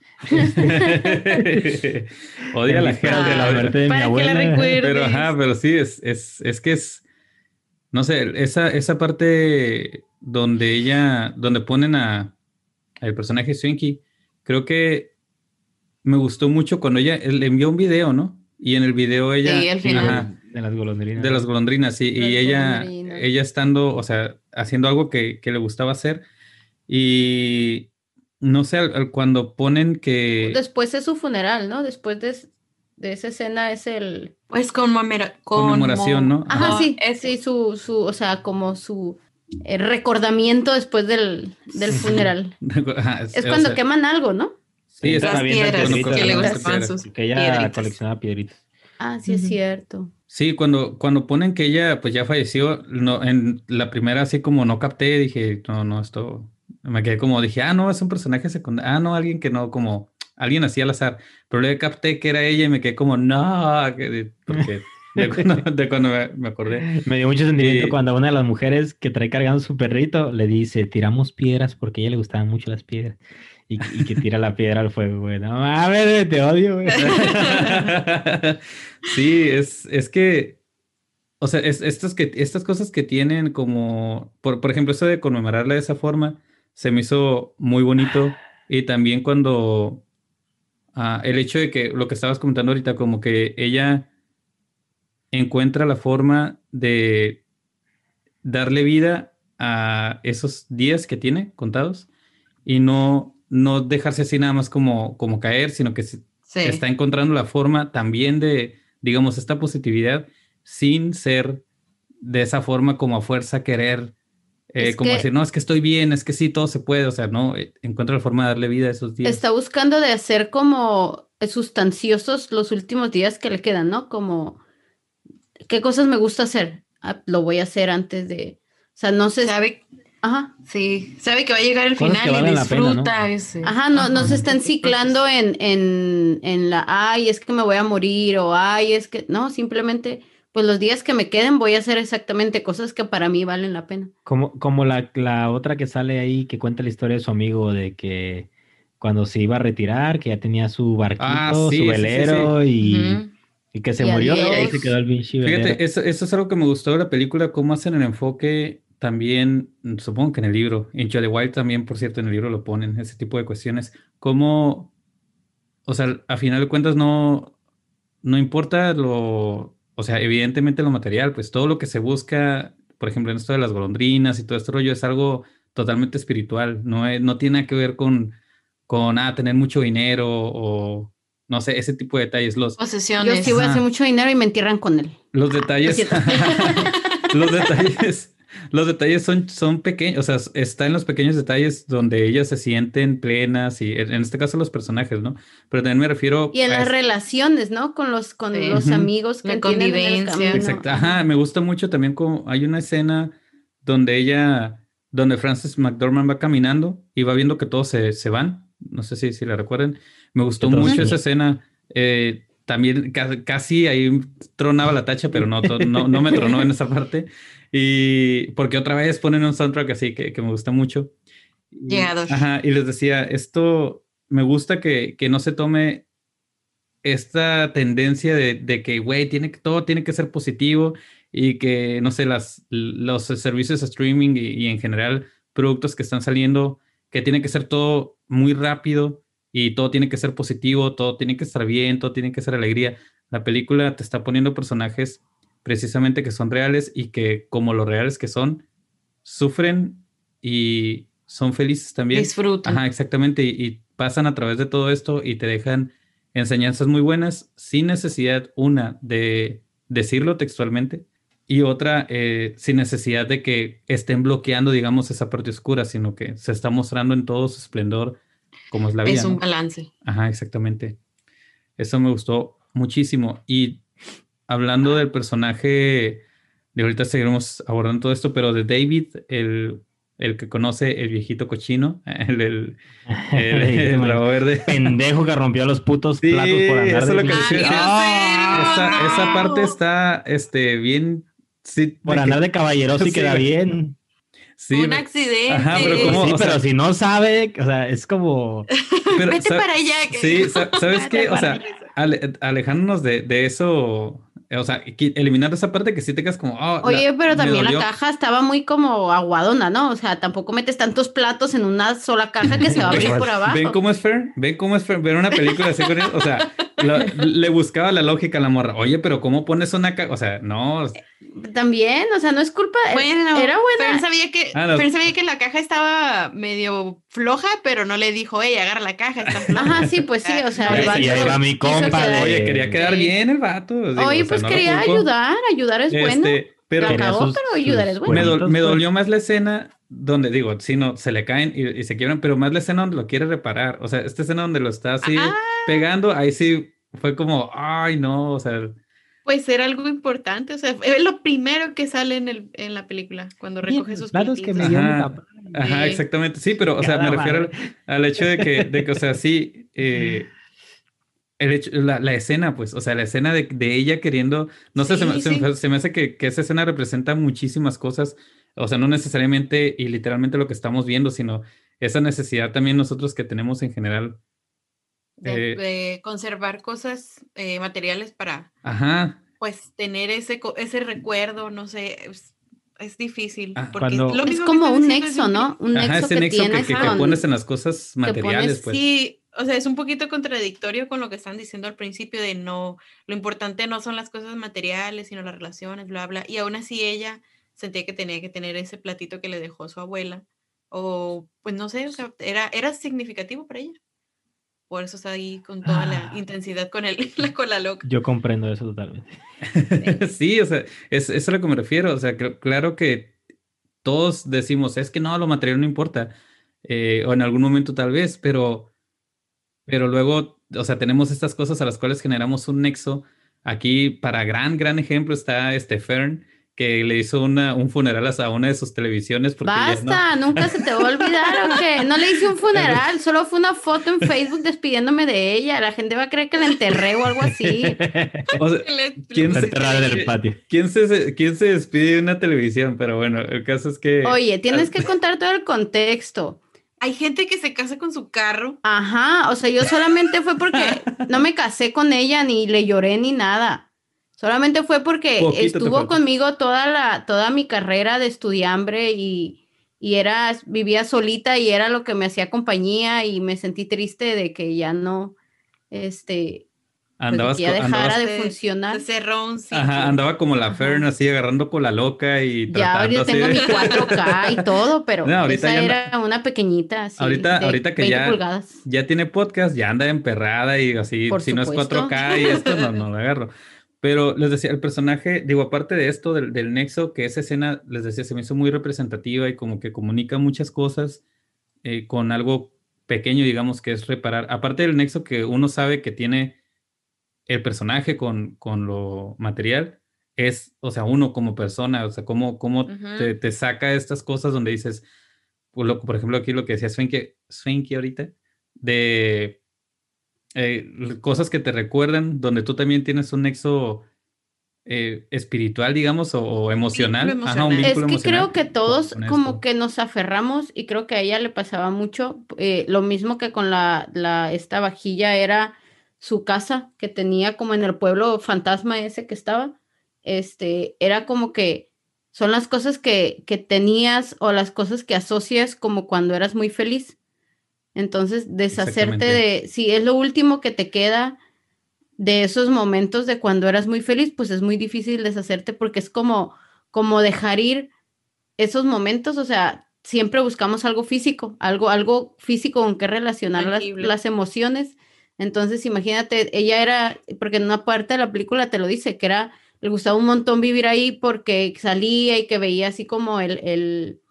Odia a la gente. De la muerte de mi Para que la abuela. recuerdes. Pero sí, es que no sé, esa parte donde ponen al personaje Swinky, creo que me gustó mucho cuando le envió un video, ¿no? Y en el video ella, Sí, al final. ajá, De las golondrinas. de las golondrinas, sí, y Las ella golondrinas. estando, o sea, haciendo algo que le gustaba hacer, y no sé, cuando ponen que Después es su funeral, ¿no? Después de esa escena es el... Pues conmemoración, ¿no? Ajá, sí, eso. sí, o sea, como su recordamiento después del funeral. Ajá, Es o cuando sea, queman algo, ¿no? sí, Entonces, Las avientan piedras piedritas, que le ¿no? gustaban piedras. sus Porque ella piedritas. coleccionaba piedritas. Ah, sí, es Ujú. cierto. Sí, cuando ponen que ella pues ya falleció, no, en la primera así como no capté, dije, no, esto, me quedé como, dije, no, es un personaje secundario, no, alguien que no, como, alguien así al azar, pero luego capté que era ella y me quedé como, no, porque de cuando me acordé. Me dio mucho sentimiento Y, cuando una de las mujeres que trae cargando su perrito le dice, tiramos piedras porque a ella le gustaban mucho las piedras. Y que tira la piedra al fuego, güey. No mames, güey, te odio, güey. sí, es que, o sea, estas cosas que tienen como, por ejemplo, eso de conmemorarla de esa forma, se me hizo muy bonito. Y también cuando el hecho de que lo que estabas comentando ahorita, como que ella encuentra la forma de darle vida a esos días que tiene contados y no dejarse así nada más como caer, sino que Sí. está encontrando la forma también de, digamos, esta positividad sin ser de esa forma como a fuerza querer, Es como que decir, no, es que estoy bien, es que sí, todo se puede, o sea, no, encuentra la forma de darle vida a esos días. está buscando de hacer como sustanciosos los últimos días que le quedan, ¿no? Como, ¿qué cosas me gusta hacer? lo voy a hacer antes de, o sea, no sé, Sabe, ajá, sí, sabe que va a llegar el Cosas que final y valen la pena, disfruta ¿no? ese. ajá, no se están ese ciclando proceso. en la, ay, es que me voy a morir o ay, es que, no, simplemente, pues los días que me queden voy a hacer exactamente cosas que para mí valen la pena. Como la otra que sale ahí que cuenta la historia de su amigo de que cuando se iba a retirar, que ya tenía su Ah, barquito, su sí, sí, sí, sí. velero Ujú. y que se Y murió y ahí se quedó adiós. el pinche velero. Fíjate, eso es algo que me gustó de la película, cómo hacen el enfoque también, supongo que en el libro, en Joe Wild también, por cierto, en el libro lo ponen, ese tipo de cuestiones, cómo, o sea, a final de cuentas no importa o sea, evidentemente lo material, pues todo lo que se busca, por ejemplo, en esto de las golondrinas y todo este rollo, es algo totalmente espiritual, no tiene nada que ver con tener mucho dinero o, no sé, ese tipo de detalles, Yo sí voy a Posesiones. hacer ajá, mucho dinero y me entierran con él. los Lo detalles, siento. los detalles, los detalles son pequeños, o sea, está en los pequeños detalles donde ellas se sienten plenas y en este caso los personajes, ¿no? Pero también me refiero Y en a... las relaciones, ¿no? Con Sí. los Ujú. amigos que La tienen en el convivencia. camino. Exacto, Ajá. ajá, me gusta mucho también como hay una escena donde donde Frances McDormand va caminando y va viendo que todos se van, no sé si la recuerdan, me Que gustó todos mucho esa se- escena, también casi ahí tronaba la tacha, pero no me tronó en esa parte, y porque otra vez ponen un soundtrack así que me gusta mucho, Llegador. ajá, y les decía, esto me gusta que no se tome esta tendencia de que, güey, todo tiene que ser positivo y que, no sé, los servicios de streaming y en general productos que están saliendo, que tiene que ser todo muy rápido y todo tiene que ser positivo, todo tiene que estar bien, todo tiene que ser alegría. La película te está poniendo personajes precisamente que son reales y que, como los reales que son, sufren y son felices también. Ajá, Disfrutan. exactamente. Y pasan a través de todo esto y te dejan enseñanzas muy buenas sin necesidad, una, de decirlo textualmente y otra, sin necesidad de que estén bloqueando, digamos, esa parte oscura, sino que se está mostrando en todo su esplendor como es la vida, Es un ¿no? balance. Ajá, exactamente. Eso me gustó muchísimo. Y hablando del personaje, de ahorita seguiremos abordando todo esto, pero de David, el que conoce el viejito cochino, Dijiste, el "Man, rabo verde. pendejo que rompió los putos Sí, platos por andar eso es de lo que ¡Ay, decía. pinche... Sí, grosero! esa parte ¡No! está, bien, sí, Por de andar que, de caballeroso y sí, queda güey. bien. Sí, Un ajá, pero accidente. como, Sí, o pero sea, si no sabe, o sea, es como... pero, Vete para allá. sí, ¿sabes Vete qué? O para sea, allá. alejándonos de eso, o sea, eliminar esa parte que sí te quedas como, Oye, pero me también la dolió. caja estaba muy como aguadona, ¿no? O sea, tampoco metes tantos platos en una sola caja que se va a abrir por ¿Ven abajo. cómo es fair? ¿Ven cómo es fair ver una película así con él? O sea, le buscaba la lógica a la morra. Oye, pero ¿cómo pones una caja? O sea, no. También, o sea, no es culpa, Bueno, era Fern buena. sabía que, Ah, no. Fern sabía que la caja estaba medio floja, pero no le dijo, hey, agarra la caja, está Ajá, floja. sí, pues sí, o sea, No el le Y ahí va vato mi quiso compa quedar. Oye, quería de... quedar Sí. bien el vato. Digo, o Oye, sea, pues no lo quería culpo. ayudar es bueno. Pero La Tenía cagó, sus, pero ayudar es sus bueno. cueritos, me pues. dolió más la escena donde, digo, sí, no, se le caen y se quiebran, pero más la escena donde lo quiere reparar. O sea, esta escena donde lo está así Ah, pegando, ahí sí fue como, ay, no, o sea, pues era algo importante, o sea, es lo primero que sale en la película, cuando Oye, recoge los sus platos que platitos. me dio mi ajá, papá. ajá, Sí. exactamente. Sí, pero, o sea, me Cada refiero madre. al hecho o sea, sí, la escena, pues, o sea, la escena de ella queriendo, no sé, Sí, sí. se me hace que esa escena representa muchísimas cosas, o sea, no necesariamente y literalmente lo que estamos viendo, sino esa necesidad también nosotros que tenemos en general. Eh, De conservar cosas materiales para, ajá, pues, tener ese recuerdo, no sé, es difícil, ah, porque Cuando, lo Es mismo que como estás un diciendo desde nexo, un ¿no? principio. Un ajá, nexo ese que nexo tienes que pones en con, las cosas que materiales, pones, pues. Sí, o sea, es un poquito contradictorio con lo que están diciendo al principio de no, lo importante no son las cosas materiales, sino las relaciones, bla, bla. Y aún así ella sentía que tenía que tener ese platito que le dejó su abuela. O, pues no sé, o sea, era significativo para ella. Por eso está ahí con toda la ah, intensidad con él, la cola loca. yo comprendo eso totalmente. Sí. Sí, o sea, es a lo que me refiero, o sea, claro que todos decimos, es que no, lo material no importa, o en algún momento tal vez, pero luego, o sea, tenemos estas cosas a las cuales generamos un nexo. Aquí, para gran ejemplo, está este Fern, que le hizo un funeral a una de sus televisiones. Porque Basta, nunca se te va a olvidar, ¿o qué? No le hice un funeral, solo fue una foto en Facebook despidiéndome de ella. La gente va a creer que la enterré o algo así. O sea, ¿quién se despide de una televisión? Pero bueno, el caso es que... Oye, tienes que contar todo el contexto. Hay gente que se casa con su carro. Ajá, o sea, yo solamente fue porque no me casé con ella, ni le lloré, ni nada. Solamente fue porque estuvo conmigo toda mi carrera de estudiambre y vivía solita y era lo que me hacía compañía y me sentí triste de que ya no, pues de que ya dejara de funcionar. Se cerró un ciclo. Ajá, andaba como la Fern así agarrando con la loca y ya ahorita tengo mi 4K y todo, pero no, esa era una pequeñita así, ahorita que 20 pulgadas. Ya tiene podcast, ya anda emperrada y así, Por si supuesto. No es 4K y esto no lo agarro. Pero les decía, el personaje, digo, aparte de esto del nexo, que esa escena, les decía, se me hizo muy representativa y como que comunica muchas cosas con algo pequeño, digamos, que es reparar. Aparte del nexo que uno sabe que tiene el personaje con lo material, o sea, uno como persona, o sea, cómo te saca estas cosas donde dices, por ejemplo, aquí lo que decía Svenke ahorita, de... cosas que te recuerdan, donde tú también tienes un nexo espiritual, digamos, o emocional. Un Ajá, un vínculo es que emocional creo que todos con como esto. que nos aferramos y creo que a ella le pasaba mucho, lo mismo que con esta vajilla era su casa que tenía como en el pueblo fantasma ese que estaba, era como que son las cosas que tenías o las cosas que asocias como cuando eras muy feliz. Entonces, deshacerte si es lo último que te queda de esos momentos de cuando eras muy feliz, pues es muy difícil deshacerte porque es como dejar ir esos momentos, o sea, siempre buscamos algo físico, algo físico con que relacionar las emociones. Entonces, imagínate, ella era, porque en una parte de la película te lo dice, que le gustaba un montón vivir ahí porque salía y que veía así como el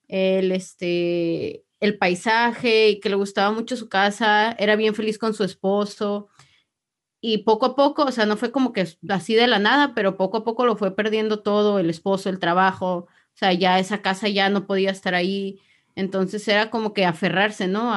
paisaje y que le gustaba mucho su casa, era bien feliz con su esposo. Y poco a poco, o sea, no fue como que así de la nada, pero poco a poco lo fue perdiendo todo, el esposo, el trabajo, o sea, ya esa casa ya no podía estar ahí. Entonces era como que aferrarse, ¿no?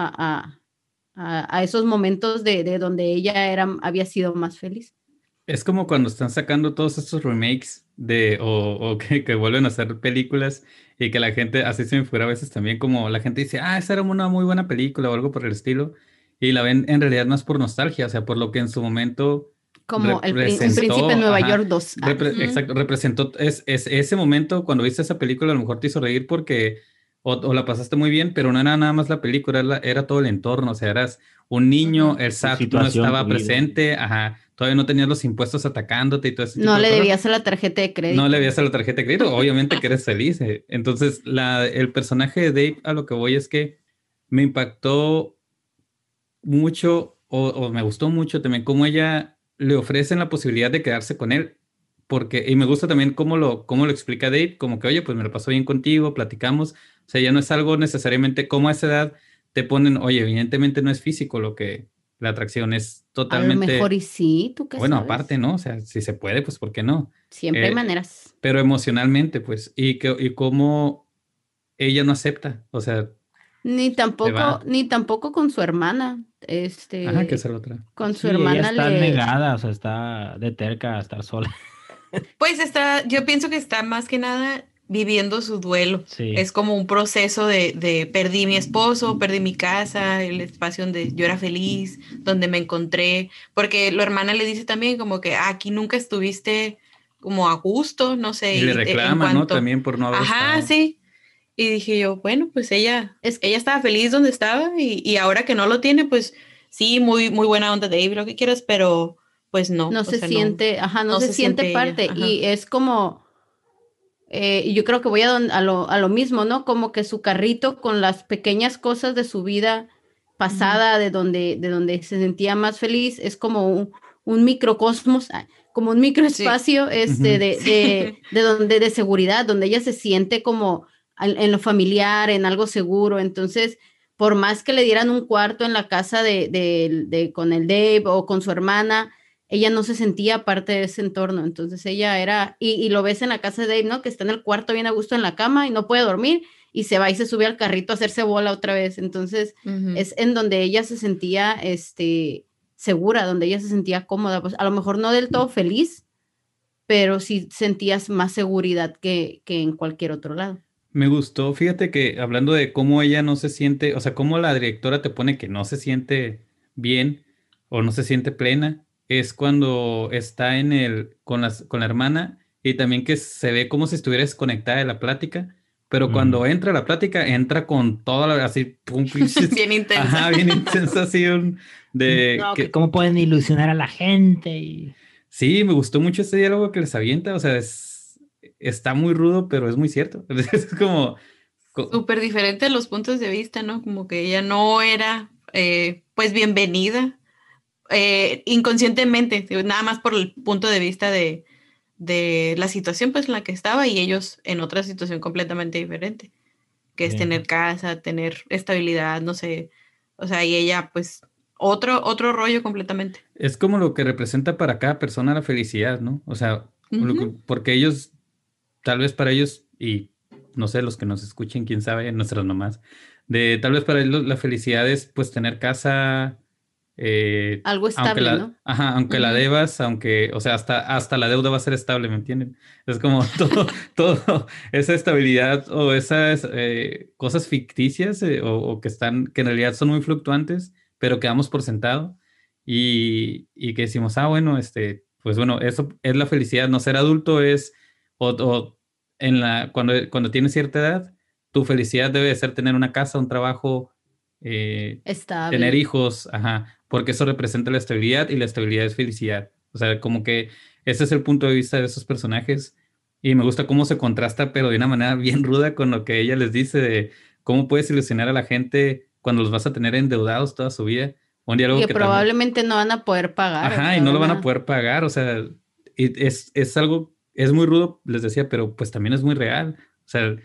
A esos momentos de donde ella había sido más feliz. Es como cuando están sacando todos estos remakes o que vuelven a hacer películas y que la gente, así se me figura a veces también, como la gente dice, esa era una muy buena película o algo por el estilo, y la ven en realidad no es por nostalgia, o sea, por lo que en su momento como Un Príncipe en Nueva York 2. Exacto, representó ese momento cuando viste esa película, a lo mejor te hizo reír porque o la pasaste muy bien, pero no era nada más la película, era todo el entorno, o sea, eras un niño, el SAT no estaba presente, todavía no tenías los impuestos atacándote y todo ese tipo no de le cosas. debías a la tarjeta de crédito. No le debías a la tarjeta de crédito, obviamente que eres feliz. Entonces, el personaje de Dave, a lo que voy es que me impactó mucho o me gustó mucho también cómo ella le ofrecen la posibilidad de quedarse con él, y me gusta también cómo lo explica Dave, como que, oye, pues me lo pasó bien contigo, platicamos, o sea, ya no es algo necesariamente como a esa edad te ponen, oye, evidentemente no es físico la atracción, es totalmente... A lo mejor y sí, ¿tú qué bueno, sabes? aparte, ¿no? O sea, si se puede, pues ¿por qué no? Siempre hay maneras. Pero emocionalmente, pues, y cómo ella no acepta, o sea... Ni tampoco con su hermana. que es la otra. Con su ella hermana está negada, o sea, está de terca a estar sola. Pues yo pienso que está más que nada viviendo su duelo. Sí. Es como un proceso de perdí mi esposo, perdí mi casa, el espacio donde yo era feliz, donde me encontré, porque la hermana le dice también como que aquí nunca estuviste como a gusto, no sé. Y le reclama, ¿no? También por no haber estado. Sí. Y dije yo, bueno, pues ella estaba feliz donde estaba y ahora que no lo tiene, pues sí, muy, muy buena onda, Dave, lo que quieras, pero pues no. No se siente, no se siente parte. Ella. Y es como, yo creo que voy a lo mismo, ¿no? Como que su carrito con las pequeñas cosas de su vida pasada, de donde se sentía más feliz, es como un microcosmos, como un microespacio de seguridad, donde ella se siente como en lo familiar, en algo seguro. Entonces, por más que le dieran un cuarto en la casa con el Dave o con su hermana, ella no se sentía parte de ese entorno, entonces ella era, y lo ves en la casa de Dave, ¿no? Que está en el cuarto bien a gusto en la cama y no puede dormir, y se va y se sube al carrito a hacerse bola otra vez, entonces es en donde ella se sentía, segura, donde ella se sentía cómoda, pues a lo mejor no del todo feliz, pero sí sentías más seguridad que en cualquier otro lado. Me gustó, fíjate que hablando de cómo ella no se siente, o sea, cómo la directora te pone que no se siente bien o no se siente plena, es cuando está con la hermana y también que se ve como si estuviera desconectada de la plática, pero cuando entra a la plática, entra con toda la, así, pum, bien intensa. Ajá, bien intensa, así, No, que cómo pueden ilusionar a la gente y... Sí, me gustó mucho ese diálogo que les avienta, o sea, está muy rudo, pero es muy cierto. Es como... Súper diferente los puntos de vista, ¿no? Como que ella no era, pues, bienvenida inconscientemente, nada más por el punto de vista de la situación, pues, en la que estaba y ellos en otra situación completamente diferente, que es tener casa, tener estabilidad, no sé, o sea, y ella, pues, otro rollo completamente. Es como lo que representa para cada persona la felicidad, ¿no? O sea, porque ellos, tal vez para ellos, y no sé, los que nos escuchen, quién sabe, nuestras mamás, tal vez para ellos la felicidad es pues tener casa, algo estable, ¿no? Ajá, aunque la debas, o sea, hasta la deuda va a ser estable, ¿me entienden? Es como todo, esa estabilidad o esas cosas ficticias o que en realidad son muy fluctuantes, pero que damos por sentado y que decimos, bueno, pues bueno, eso es la felicidad, no ser adulto es, o cuando tienes cierta edad, tu felicidad debe de ser tener una casa, un trabajo, estable, tener hijos, ajá, porque eso representa la estabilidad y la estabilidad es felicidad. O sea, como que ese es el punto de vista de esos personajes y me gusta cómo se contrasta, pero de una manera bien ruda con lo que ella les dice de cómo puedes ilusionar a la gente cuando los vas a tener endeudados toda su vida. Un diálogo que que probablemente no van a poder pagar. Ajá, o sea, y no lo van a poder pagar, o sea, es algo, es muy rudo, les decía, pero pues también es muy real. O sea,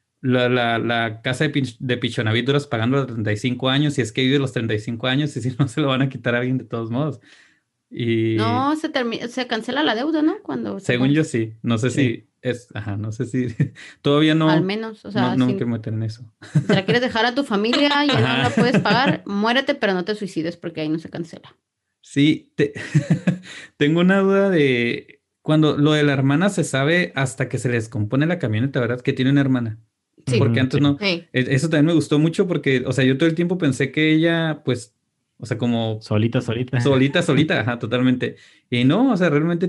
la casa de Pichonavit duras pagando a los 35 años, si es que vive los 35 años, y si no se lo van a quitar a alguien de todos modos. Y no, se cancela la deuda, ¿no? Cuando según yo sí, no sé si no sé si todavía no, al menos, o sea, no me quiero meter en eso. Si te la quieres dejar a tu familia y no la puedes pagar, muérete, pero no te suicides porque ahí no se cancela. Sí, tengo una duda de cuando lo de la hermana se sabe hasta que se le descompone la camioneta, ¿verdad? Que tiene una hermana. Sí. Porque antes no. Sí. Eso también me gustó mucho porque, o sea, yo todo el tiempo pensé que ella, pues, o sea, como... Solita. Solita, ajá, totalmente. Y no, o sea, realmente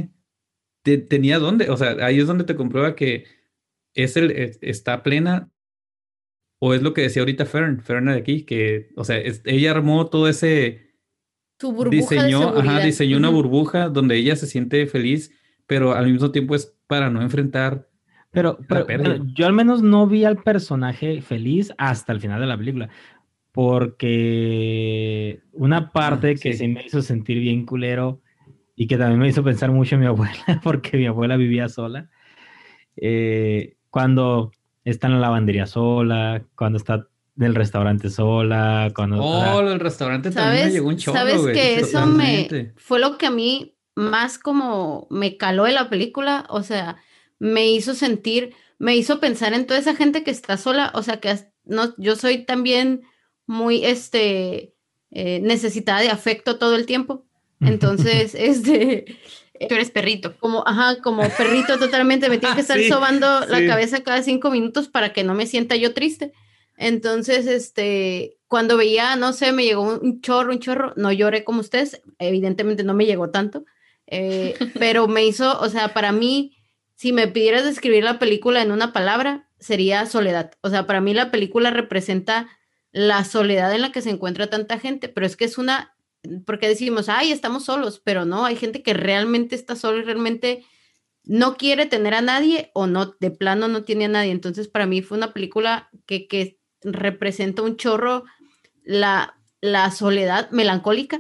tenía dónde, o sea, ahí es donde te comprueba que está plena, o es lo que decía ahorita Fern de aquí, que, o sea, ella armó todo ese... Tu burbuja de seguridad. Diseñó una burbuja donde ella se siente feliz, pero al mismo tiempo es para no enfrentar Pero yo al menos no vi al personaje feliz hasta el final de la película, porque una parte que sí me hizo sentir bien culero y que también me hizo pensar mucho en mi abuela, porque mi abuela vivía sola, cuando está en la lavandería sola, cuando está del restaurante sola, cuando... el restaurante también me llegó un chorro, ¿sabes güey. que eso Totalmente. fue lo que a mí más como me caló de la película? O sea, me hizo pensar en toda esa gente que está sola, o sea, que no, yo soy también muy, necesitada de afecto todo el tiempo. Entonces, Tú eres perrito. como perrito totalmente, me tiene que estar sobando la sí. cabeza cada 5 minutos para que no me sienta yo triste. Entonces, cuando veía, no sé, me llegó un chorro, no lloré como ustedes, evidentemente no me llegó tanto, pero me hizo, o sea, para mí, si me pidieras describir la película en una palabra, sería soledad. O sea, para mí la película representa la soledad en la que se encuentra tanta gente, pero es que es porque decimos, ay, estamos solos, pero no, hay gente que realmente está sola y realmente no quiere tener a nadie o no, de plano no tiene a nadie. Entonces, para mí fue una película que representa un chorro la soledad melancólica.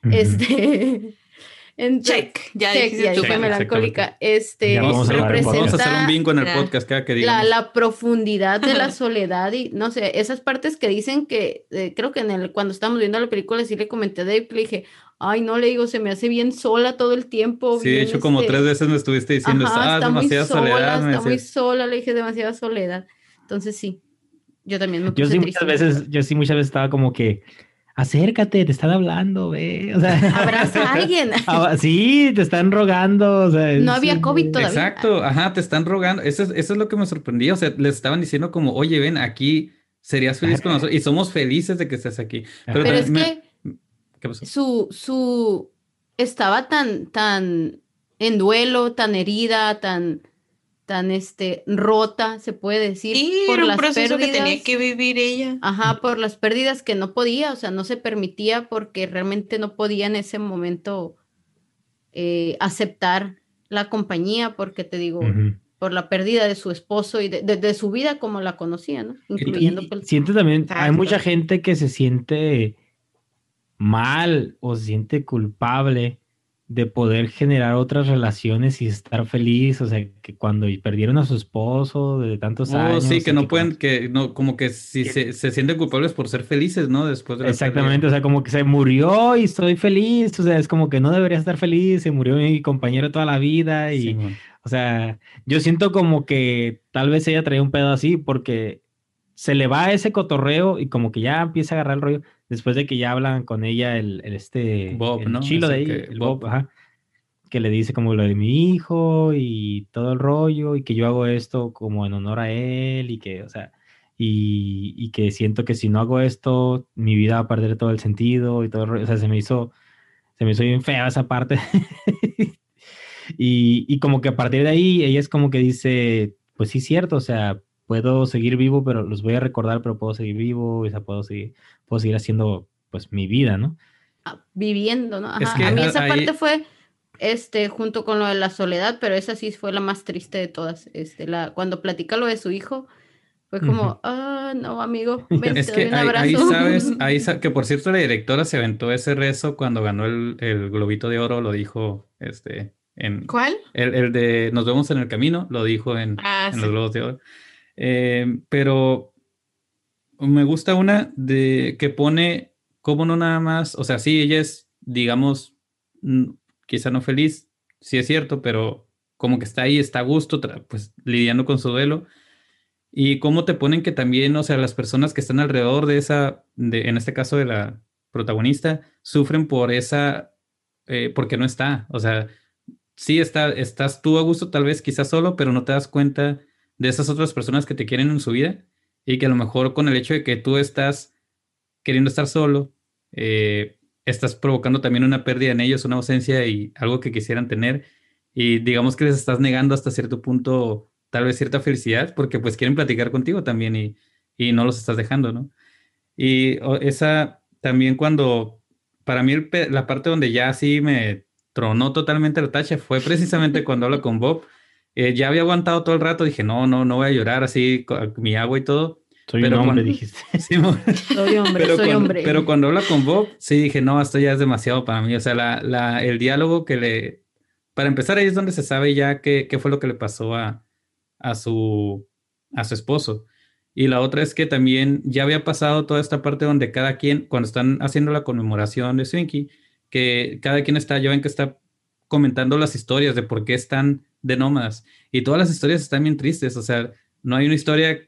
Check, ya dijiste tú fue melancólica. Vamos a hacer un bingo en el Ya. podcast cada que digamos. La profundidad de la soledad y no sé, esas partes que dicen que creo que cuando estábamos viendo la película sí le comenté a Dave, le dije, ay, no, le digo, se me hace bien sola todo el tiempo. Sí, de bien, hecho, como 3 veces me estuviste diciendo, ajá, es está muy demasiada sola, soledad, me está muy decías. sola, le dije, demasiada soledad. Entonces sí, yo también me Yo puse sí triste muchas en esa veces, parte. yo sí muchas veces estaba como que, acércate, te están hablando, ve. O sea, Abraza a alguien. sí, te están rogando. O sea, No había COVID todavía. Exacto, ajá, te están rogando. Eso es lo que me sorprendía. O sea, les estaban diciendo como, oye, ven, aquí serías feliz con nosotros y somos felices de que estés aquí. Pero Pero Ajá. es también que ¿qué pasó? estaba tan en duelo, tan herida, tan rota, se puede decir, Sí, por era un las proceso que tenía que pérdidas. vivir ella. Ajá, por las pérdidas que no podía, o sea, no se permitía porque realmente no podía en ese momento aceptar la compañía, porque te digo, Ujú. por la pérdida de su esposo y de su vida como la conocía, ¿no? Incluyendo Y pues. siento también, hay mucha Exacto. gente que se siente mal o se siente culpable de poder generar otras relaciones y estar feliz, o sea, que cuando perdieron a su esposo de tantos Oh, sí, años que y no que pueden, que no, como que si que- se sienten culpables por ser felices, ¿no? Después de la pérdida. exactamente, o sea, como que se murió y estoy feliz, o sea, es como que no debería estar feliz, se murió mi compañero toda la vida Sí, y, o sea, yo siento como que tal vez ella traía un pedo así porque se le va ese cotorreo y como que ya empieza a agarrar el rollo después de que ya hablan con ella Bob, el ¿no? chilo Es de el ahí, que, el Bob. Bob, ajá, que le dice como lo de mi hijo y todo el rollo y que yo hago esto como en honor a él y que, o sea, y que siento que si no hago esto, mi vida va a perder todo el sentido y todo el rollo, o sea, se me hizo bien fea esa parte. Y como que a partir de ahí ella es como que dice, pues sí, cierto, o sea, puedo seguir vivo, pero los voy a recordar, pero puedo seguir vivo, o sea, puedo seguir haciendo pues mi vida, ¿no? Viviendo, ¿no? Es Ajá. A que mí esa parte ahí, fue, junto con lo de la soledad, pero esa sí fue la más triste de todas. Cuando platica lo de su hijo, fue Ujú. como, ah, no, amigo, ven, es te doy que un ahí abrazo. sabes, que por cierto la directora se aventó ese rezo cuando ganó el Globito de Oro, lo dijo, ¿Cuál? el de Nos vemos en el camino, lo dijo Ah, en los sí. Globos de Oro. Pero me gusta una de que pone como no nada más, o sea, sí, ella es, digamos, mm, quizá no feliz, sí es cierto, pero como que está ahí, está a gusto, pues lidiando con su duelo. Y cómo te ponen que también, o sea, las personas que están alrededor de en este caso de la protagonista, sufren por porque no está. O sea, sí estás tú a gusto tal vez quizás solo, pero no te das cuenta de esas otras personas que te quieren en su vida y que a lo mejor con el hecho de que tú estás queriendo estar solo, estás provocando también una pérdida en ellos, una ausencia y algo que quisieran tener. Y digamos que les estás negando hasta cierto punto, tal vez cierta felicidad, porque pues quieren platicar contigo también y no los estás dejando, ¿no? Y esa también cuando, para mí la parte donde ya sí me tronó totalmente la tacha fue precisamente cuando habla con Bob. Ya había aguantado todo el rato, dije, no voy a llorar así, con mi agua y todo. Soy un Pero hombre, cuando, dijiste. sí, Soy hombre, soy pero hombre. cuando habla con Bob, sí dije, no, esto ya es demasiado para mí. O sea, el diálogo para empezar, ahí es donde se sabe ya qué fue lo que le pasó a a su esposo. Y la otra es que también ya había pasado toda esta parte donde cada quien, cuando están haciendo la conmemoración de Swinky, que cada quien está, ya ven que está comentando las historias de por qué están de nómadas. Y todas las historias están bien tristes. O sea, no hay una historia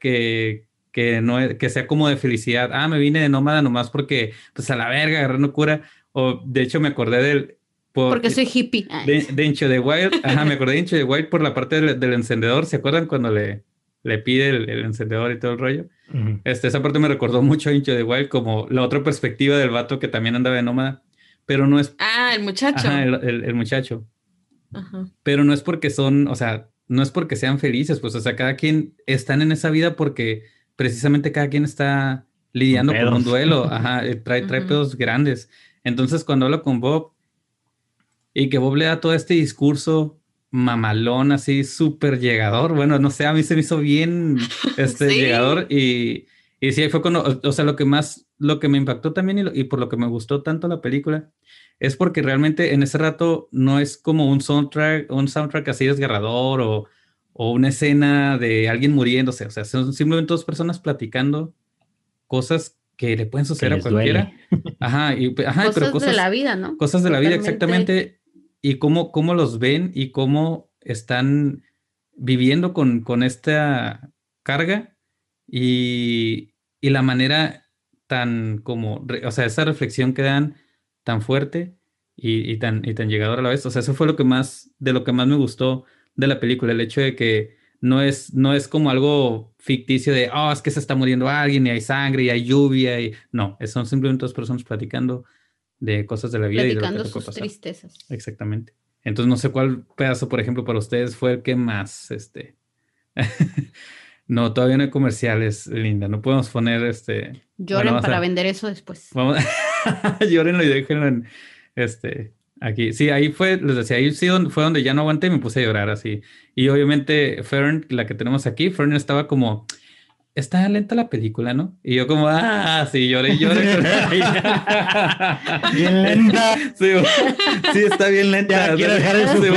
que sea como de felicidad. Ah, me vine de nómada nomás porque, pues a la verga, agarré una cura. O de hecho me acordé por, Porque soy hippie. Ay. de Into the Wild. Ajá, me acordé de Into the Wild por la parte del encendedor. ¿Se acuerdan cuando le pide el encendedor y todo el rollo? Ujú. Esa parte me recordó mucho a Into the Wild, como la otra perspectiva del vato que también andaba de nómada, pero no es, Ah, el ajá, muchacho. el muchacho, Ajá. pero no es porque o sea, no es porque sean felices, pues, o sea, cada quien están en esa vida porque precisamente cada quien está Con lidiando con un pedos. duelo, ajá, trae Ujú. pedos grandes. Entonces, cuando hablo con Bob y que Bob le da todo este discurso mamalón, así súper llegador. Bueno, no sé, a mí se me hizo bien Sí. llegador y sí, ahí fue cuando, o sea, lo que me impactó también y por lo que me gustó tanto la película es porque realmente en ese rato no es como un soundtrack así desgarrador o una escena de alguien muriéndose, o sea, son simplemente dos personas platicando cosas que le pueden suceder a les cualquiera. duele. Ajá, Cosas pero de la vida, ¿no? cosas de la vida, Totalmente. exactamente. Y cómo los ven y cómo están viviendo con esta carga y la manera tan como, o sea, esa reflexión que dan tan fuerte y tan llegadora a la vez. O sea, eso fue de lo que más me gustó de la película, el hecho de que no es como algo ficticio de, oh, es que se está muriendo alguien y hay sangre y hay lluvia y no, son simplemente dos personas platicando de cosas de la vida y de lo que Platicando te puede sus pasar. tristezas. Exactamente. Entonces no sé cuál pedazo, por ejemplo, para ustedes fue el que más, No, todavía no hay comerciales, Linda. No podemos poner Lloren Bueno, para vender eso después. vamos, llórenlo y déjenlo aquí. Sí, ahí les decía, ahí sí fue donde ya no aguanté y me puse a llorar así. Y obviamente Fern, la que tenemos aquí, Fern estaba como, está lenta la película, ¿no? Y yo como, sí, lloré y lloré. Bien lenta. Sí, está bien lenta. Ya quiero dejar de sufrir,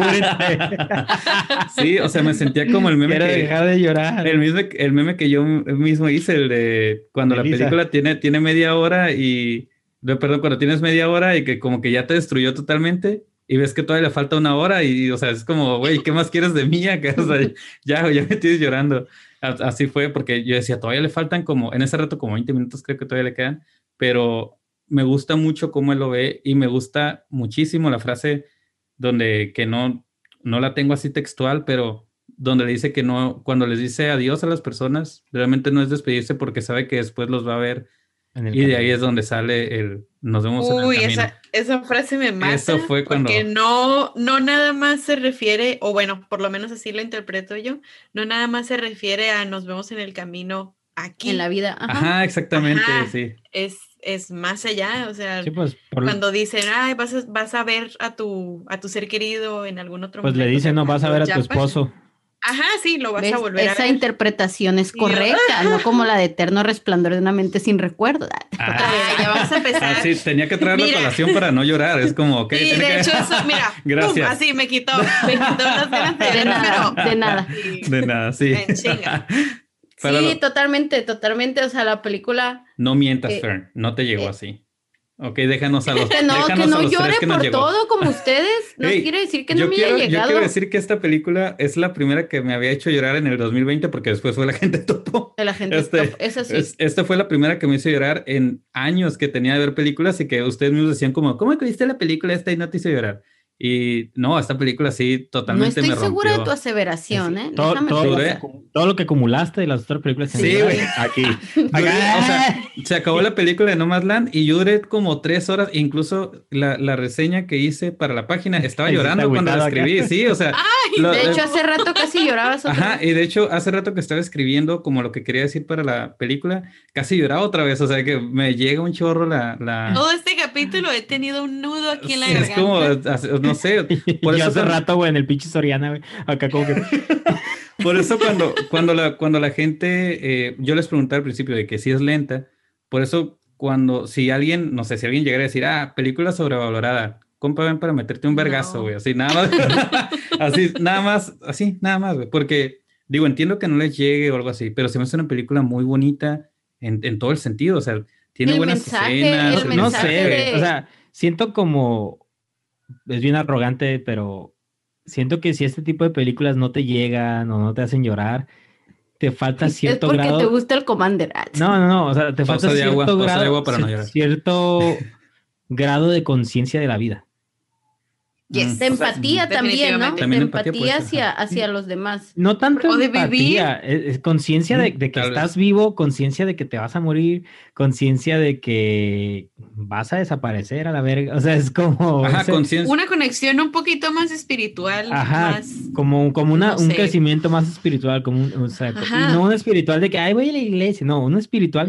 Sí, o sea, me sentía como el meme quiero dejar de llorar. el meme que yo mismo hice, el de cuando la Elisa. película tiene media hora perdón, cuando tienes media hora y que como que ya te destruyó totalmente y ves que todavía le falta una hora y o sea, es como, güey, ¿qué más quieres de mí acá? O sea, ya me tienes llorando. Así fue porque yo decía, todavía le faltan como, en ese rato como 20 minutos creo que todavía le quedan, pero me gusta mucho cómo él lo ve y me gusta muchísimo la frase donde que no la tengo así textual, pero donde le dice que no, cuando les dice adiós a las personas, realmente no es despedirse porque sabe que después los va a ver y de ahí es donde sale nos vemos en el camino. Esa frase me mata. Eso fue porque no nada más se refiere, o bueno, por lo menos así lo interpreto yo, no nada más se refiere a nos vemos en el camino aquí. En la vida. Ajá, exactamente, sí. Es más allá, o sea, Sí, pues, cuando dicen, ay, vas a ver a tu ser querido en algún otro momento. Pues le dicen, no, vas a ver a tu ya esposo. Ajá, sí, lo vas ¿Ves? a volver a Esa ver. interpretación es correcta, no como la de Eterno Resplandor de una mente sin recuerdo. Ya vamos a empezar. Sí, tenía que traer la colación para no llorar, es como, ok. Sí, de hecho, eso, mira, gracias. ¡pum! Así me quitó las ganas de nada, pero, de nada. De nada, sí. En chinga. Sí, totalmente, o sea, la película... No mientas, Fern, no te llegó así. Ok, déjanos a los que no llore que por todo como ustedes. No quiere decir que no me haya llegado. Yo quiero decir que esta película es la primera que me había hecho llorar en el 2020 porque después fue La Gente Topo. De La Gente Topo, eso sí. Esta fue la primera que me hizo llorar en años que tenía de ver películas y que ustedes mismos decían como, ¿cómo que viste la película esta y no te hizo llorar? Y no, esta película sí totalmente me rompió. No estoy segura de tu aseveración, ¿eh? Todo lo que acumulaste de las otras películas. Sí, güey. Aquí. O sea, se acabó la película de Nomadland y yo duré como 3 horas. Incluso la reseña que hice para la página estaba llorando cuando la escribí. Acá. Sí, o sea. De hecho, hace rato casi llorabas otra vez. Y de hecho, hace rato que estaba escribiendo como lo que quería decir para la película, casi lloraba otra vez. O sea, que me llega un chorro Todo este capítulo he tenido un nudo aquí en la garganta. Es como, no sé. Por eso hace rato, güey, en el pinche Soriana, güey. Acá como que... Por eso cuando la gente, yo les pregunté al principio de que sí es lenta, por eso si alguien llegara a decir, película sobrevalorada, compa, ven para meterte un vergazo, güey, así nada más, así nada más, güey, porque digo, entiendo que no les llegue o algo así, pero se me hace una película muy bonita en todo el sentido, o sea, tiene buenas escenas. No sé, o sea, siento como, es bien arrogante, pero siento que si este tipo de películas no te llegan o no te hacen llorar, te falta cierto grado. Es porque te gusta el Commander. No, o sea, te falta cierto grado, para no llorar. Cierto grado de conciencia de la vida. De empatía también, ¿no? También de empatía hacia los demás. No tanto o de empatía, es conciencia de que estás vivo, conciencia de que te vas a morir, conciencia de que vas a desaparecer a la verga. O sea, es como una conexión un poquito más espiritual. Ajá, como un crecimiento más espiritual, y no un espiritual de que ay, voy a la iglesia, no, un espiritual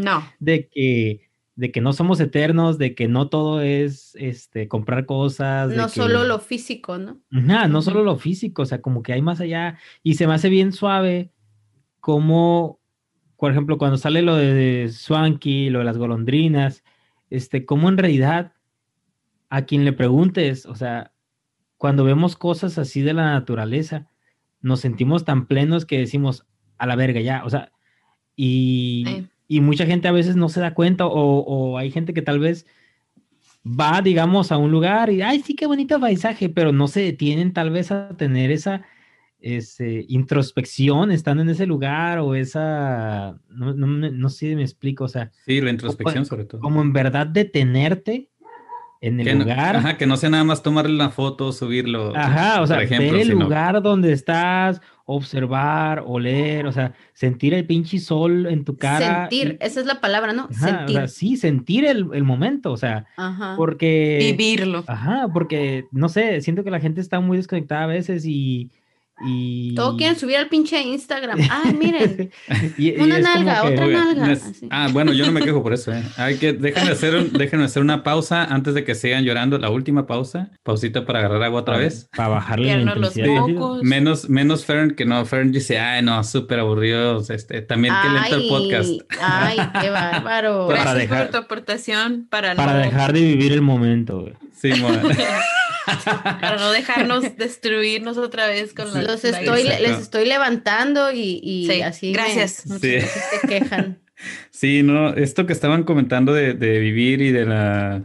de que no somos eternos, de que no todo es comprar cosas. No solo lo físico, ¿no? No solo lo físico, o sea, como que hay más allá. Y se me hace bien suave como, por ejemplo, cuando sale lo de Swanky, lo de las golondrinas, como en realidad a quien le preguntes, o sea, cuando vemos cosas así de la naturaleza, nos sentimos tan plenos que decimos, a la verga ya, o sea, y y mucha gente a veces no se da cuenta o hay gente que tal vez va, digamos, a un lugar y, ay, sí, qué bonito paisaje, pero no se detienen tal vez a tener esa introspección estando en ese lugar o esa, no sé si me explico, o sea. Sí, la introspección sobre todo. Como en verdad detenerte en el lugar. Ajá, que no sea nada más tomarle la foto, subirlo. Ajá, o sea, por ejemplo, ver el sino... lugar donde estás, observar, oler, o sea, sentir el pinche sol en tu cara. Sentir, esa es la palabra, ¿no? Ajá, Sentir. o sea, sí, sentir el momento, o sea, Ajá. porque... Vivirlo. Ajá, porque, no sé, siento que la gente está muy desconectada a veces y... Todo quieren subir al pinche Instagram. Ay, miren. Una es nalga, como que... otra nalga. Así. Bueno, yo no me quejo por eso, ¿eh? Déjenme hacer una pausa antes de que sigan llorando. La última pausa. Pausita para agarrar agua otra vez. Para bajarle la Limpiarnos los intensidad. mocos. Menos Fern, que no, Fern dice, ay, no, súper aburrido. También qué lento el podcast. Ay, qué bárbaro. Para Gracias dejar- por tu aportación para dejar de vivir el momento, güey. Sí, para no dejarnos destruirnos otra vez con las Exacto. Les estoy levantando y Sí, así. gracias. Muchas Sí. veces se quejan. Sí, no, esto que estaban comentando de vivir y de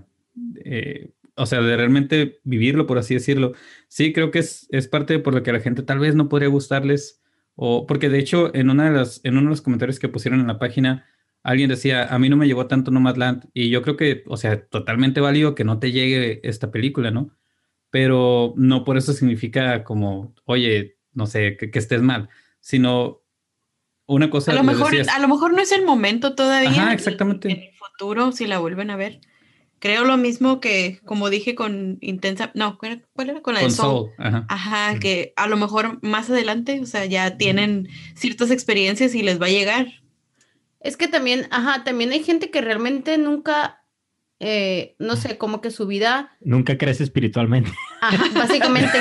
o sea, de realmente vivirlo, por así decirlo. Sí, creo que es parte por lo que a la gente tal vez no podría gustarles, o porque de hecho en uno de los comentarios que pusieron en la página, alguien decía, a mí no me llegó tanto Nomadland, y yo creo que, o sea, totalmente válido que no te llegue esta película, ¿no? Pero no por eso significa como, oye, no sé, que estés mal, sino una cosa... A lo mejor no es el momento todavía. Ajá, exactamente. En el futuro, si la vuelven a ver. Creo lo mismo que, como dije con Intensa... No, ¿cuál era? Con la de Soul. Ajá. Ajá, que a lo mejor más adelante, o sea, ya tienen ciertas experiencias y les va a llegar. Es que también hay gente que realmente nunca, no sé, como que su vida... Nunca crece espiritualmente. Ajá, básicamente.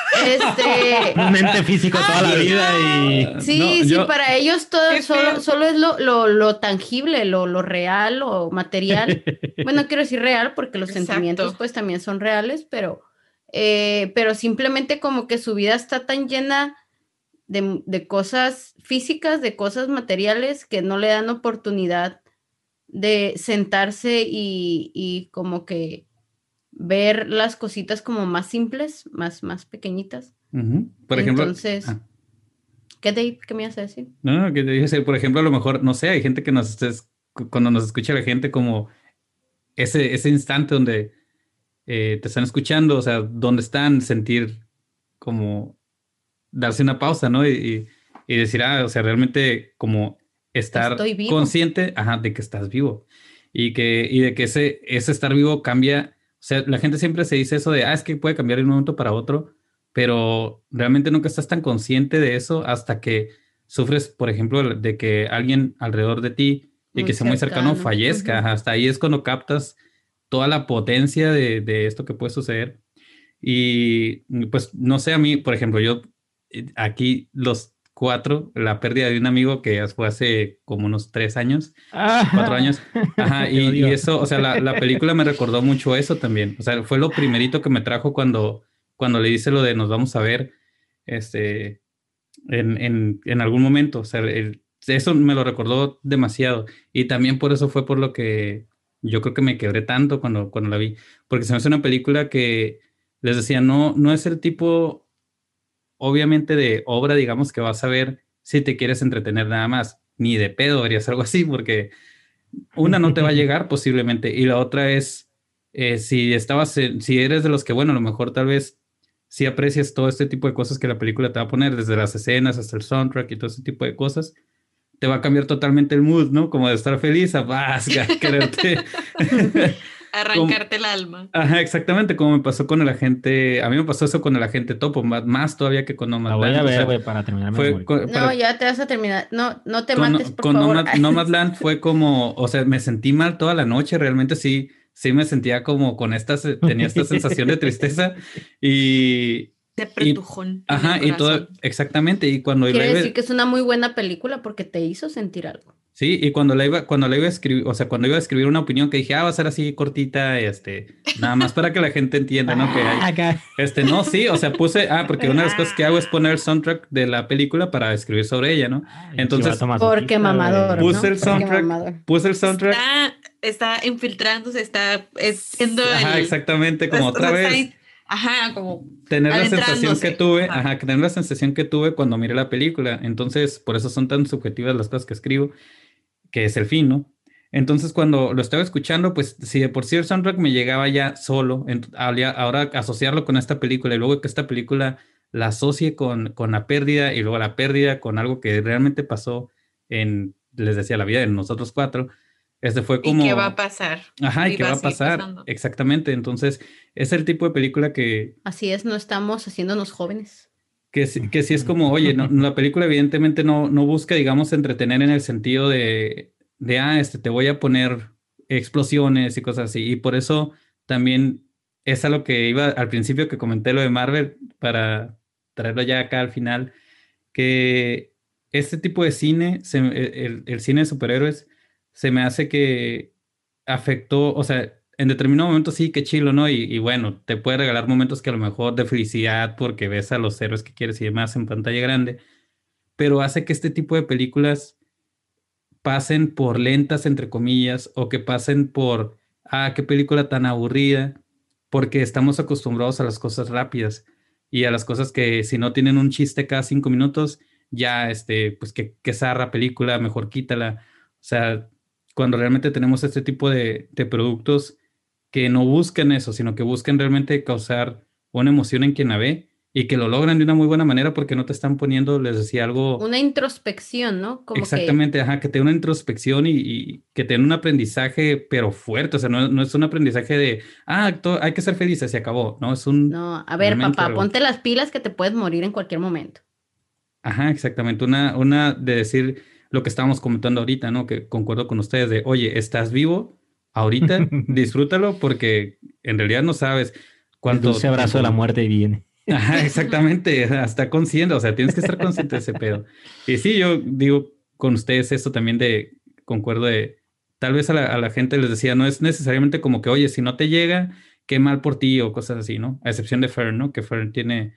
Un ente físico toda la vida y... Sí, para ellos todo Qué solo es lo tangible, lo real, lo material. Bueno, no quiero decir real porque los Exacto. sentimientos pues también son reales, pero simplemente como que su vida está tan llena de cosas físicas, de cosas materiales que no le dan oportunidad de sentarse y como que ver las cositas como más simples, más pequeñitas. Por ejemplo... Entonces, ¿qué me ibas a decir? No, que te dije, por ejemplo, a lo mejor, no sé, hay gente que cuando nos escucha la gente como ese instante donde te están escuchando, o sea, donde están, sentir como darse una pausa, ¿no? Y decir, o sea, realmente como estar Estoy vivo. consciente, de que estás vivo y de que ese estar vivo cambia. O sea, la gente siempre se dice eso de, es que puede cambiar de un momento para otro, pero realmente nunca estás tan consciente de eso hasta que sufres, por ejemplo, de que alguien alrededor de ti y que sea muy cercano fallezca. Uh-huh. Hasta ahí es cuando captas toda la potencia de esto que puede suceder. Y pues, no sé, a mí, por ejemplo, yo aquí los 4, la pérdida de un amigo que fue hace como unos 3 años, 4 años. Ajá, y eso, o sea, la película me recordó mucho eso también. O sea, fue lo primerito que me trajo cuando le dice lo de nos vamos a ver en algún momento. O sea, eso me lo recordó demasiado. Y también por eso fue por lo que yo creo que me quebré tanto cuando la vi. Porque se me hace una película que les decía, no es el tipo, obviamente, de obra, digamos, que vas a ver si te quieres entretener nada más. Ni de pedo deberías algo así, porque una no te va a llegar posiblemente. Y la otra es, si eres de los que, bueno, a lo mejor tal vez si aprecias todo este tipo de cosas que la película te va a poner, desde las escenas hasta el soundtrack y todo ese tipo de cosas, te va a cambiar totalmente el mood, ¿no? Como de estar feliz a quererte... Arrancarte el alma. Ajá, exactamente, como me pasó con el agente... A mí me pasó eso con el agente Topo, más todavía que con Nomadland. La voy a ver, güey, para terminar. No, ya te vas a terminar. No te mates, por favor. Con Nomadland fue como... O sea, me sentí mal toda la noche, realmente sí me sentía como tenía esta sensación de tristeza y... De pretujón. Ajá, y todo, exactamente, y cuando... Quiere decir que es una muy buena película porque te hizo sentir algo. Sí, y cuando la iba a escribir, o sea, cuando iba a escribir una opinión que dije, va a ser así cortita, nada más para que la gente entienda, ¿no? Que hay, Acá. no, sí, o sea, porque una de las cosas que hago es poner el soundtrack de la película para escribir sobre ella, ¿no? Entonces, Porque mamador, ¿no? puse el Porque soundtrack, mamador. Está infiltrándose, está haciendo ajá, exactamente, como otra vez. Ajá, como tener la sensación que tuve, Ajá. tener la sensación que tuve cuando miré la película. Entonces, por eso son tan subjetivas las cosas que escribo, que es el fin, ¿no? Entonces, cuando lo estaba escuchando, pues si de por sí el soundtrack me llegaba ya solo, ahora asociarlo con esta película y luego que esta película la asocie con la pérdida y luego la pérdida con algo que realmente pasó les decía, la vida de nosotros cuatro, fue como... ¿Y qué va a pasar? Ajá, ¿y qué va a pasar? Pasando. Exactamente, entonces es el tipo de película que... Así es, no estamos haciéndonos jóvenes. Que sí es como, oye, la película evidentemente no busca, digamos, entretener en el sentido de te voy a poner explosiones y cosas así. Y por eso también es a lo que iba al principio que comenté lo de Marvel, para traerlo ya acá al final, que este tipo de cine, el cine de superhéroes, se me hace que afectó, o sea, en determinado momento sí, que chilo, ¿no? Y bueno, te puede regalar momentos que a lo mejor de felicidad porque ves a los héroes que quieres y demás en pantalla grande, pero hace que este tipo de películas pasen por lentas, entre comillas, o que pasen por, qué película tan aburrida, porque estamos acostumbrados a las cosas rápidas y a las cosas que si no tienen un chiste cada 5 minutos, ya, pues que zarra película, mejor quítala. O sea, cuando realmente tenemos este tipo de productos que no busquen eso, sino que busquen realmente causar una emoción en quien la ve y que lo logran de una muy buena manera porque no te están poniendo, les decía, algo... Una introspección, ¿no? Como Exactamente, ajá, que te dé una introspección y que te dé un aprendizaje, pero fuerte, o sea, no es un aprendizaje de, hay que ser felices, se acabó, ¿no? Es un... No, a ver, realmente papá, algo. ponte las pilas que te puedes morir en cualquier momento. Ajá, exactamente, una de decir lo que estábamos comentando ahorita, ¿no? Que concuerdo con ustedes de, oye, estás vivo ahorita, disfrútalo porque en realidad no sabes El cuánto dulce abrazo de la muerte viene. Ajá, exactamente, hasta consciente, o sea, tienes que estar consciente de ese pedo. Y sí, yo digo con ustedes esto también concuerdo de, tal vez a la gente les decía, no es necesariamente como que, oye, si no te llega, qué mal por ti o cosas así, ¿no? A excepción de Fern, ¿no? Que Fern tiene,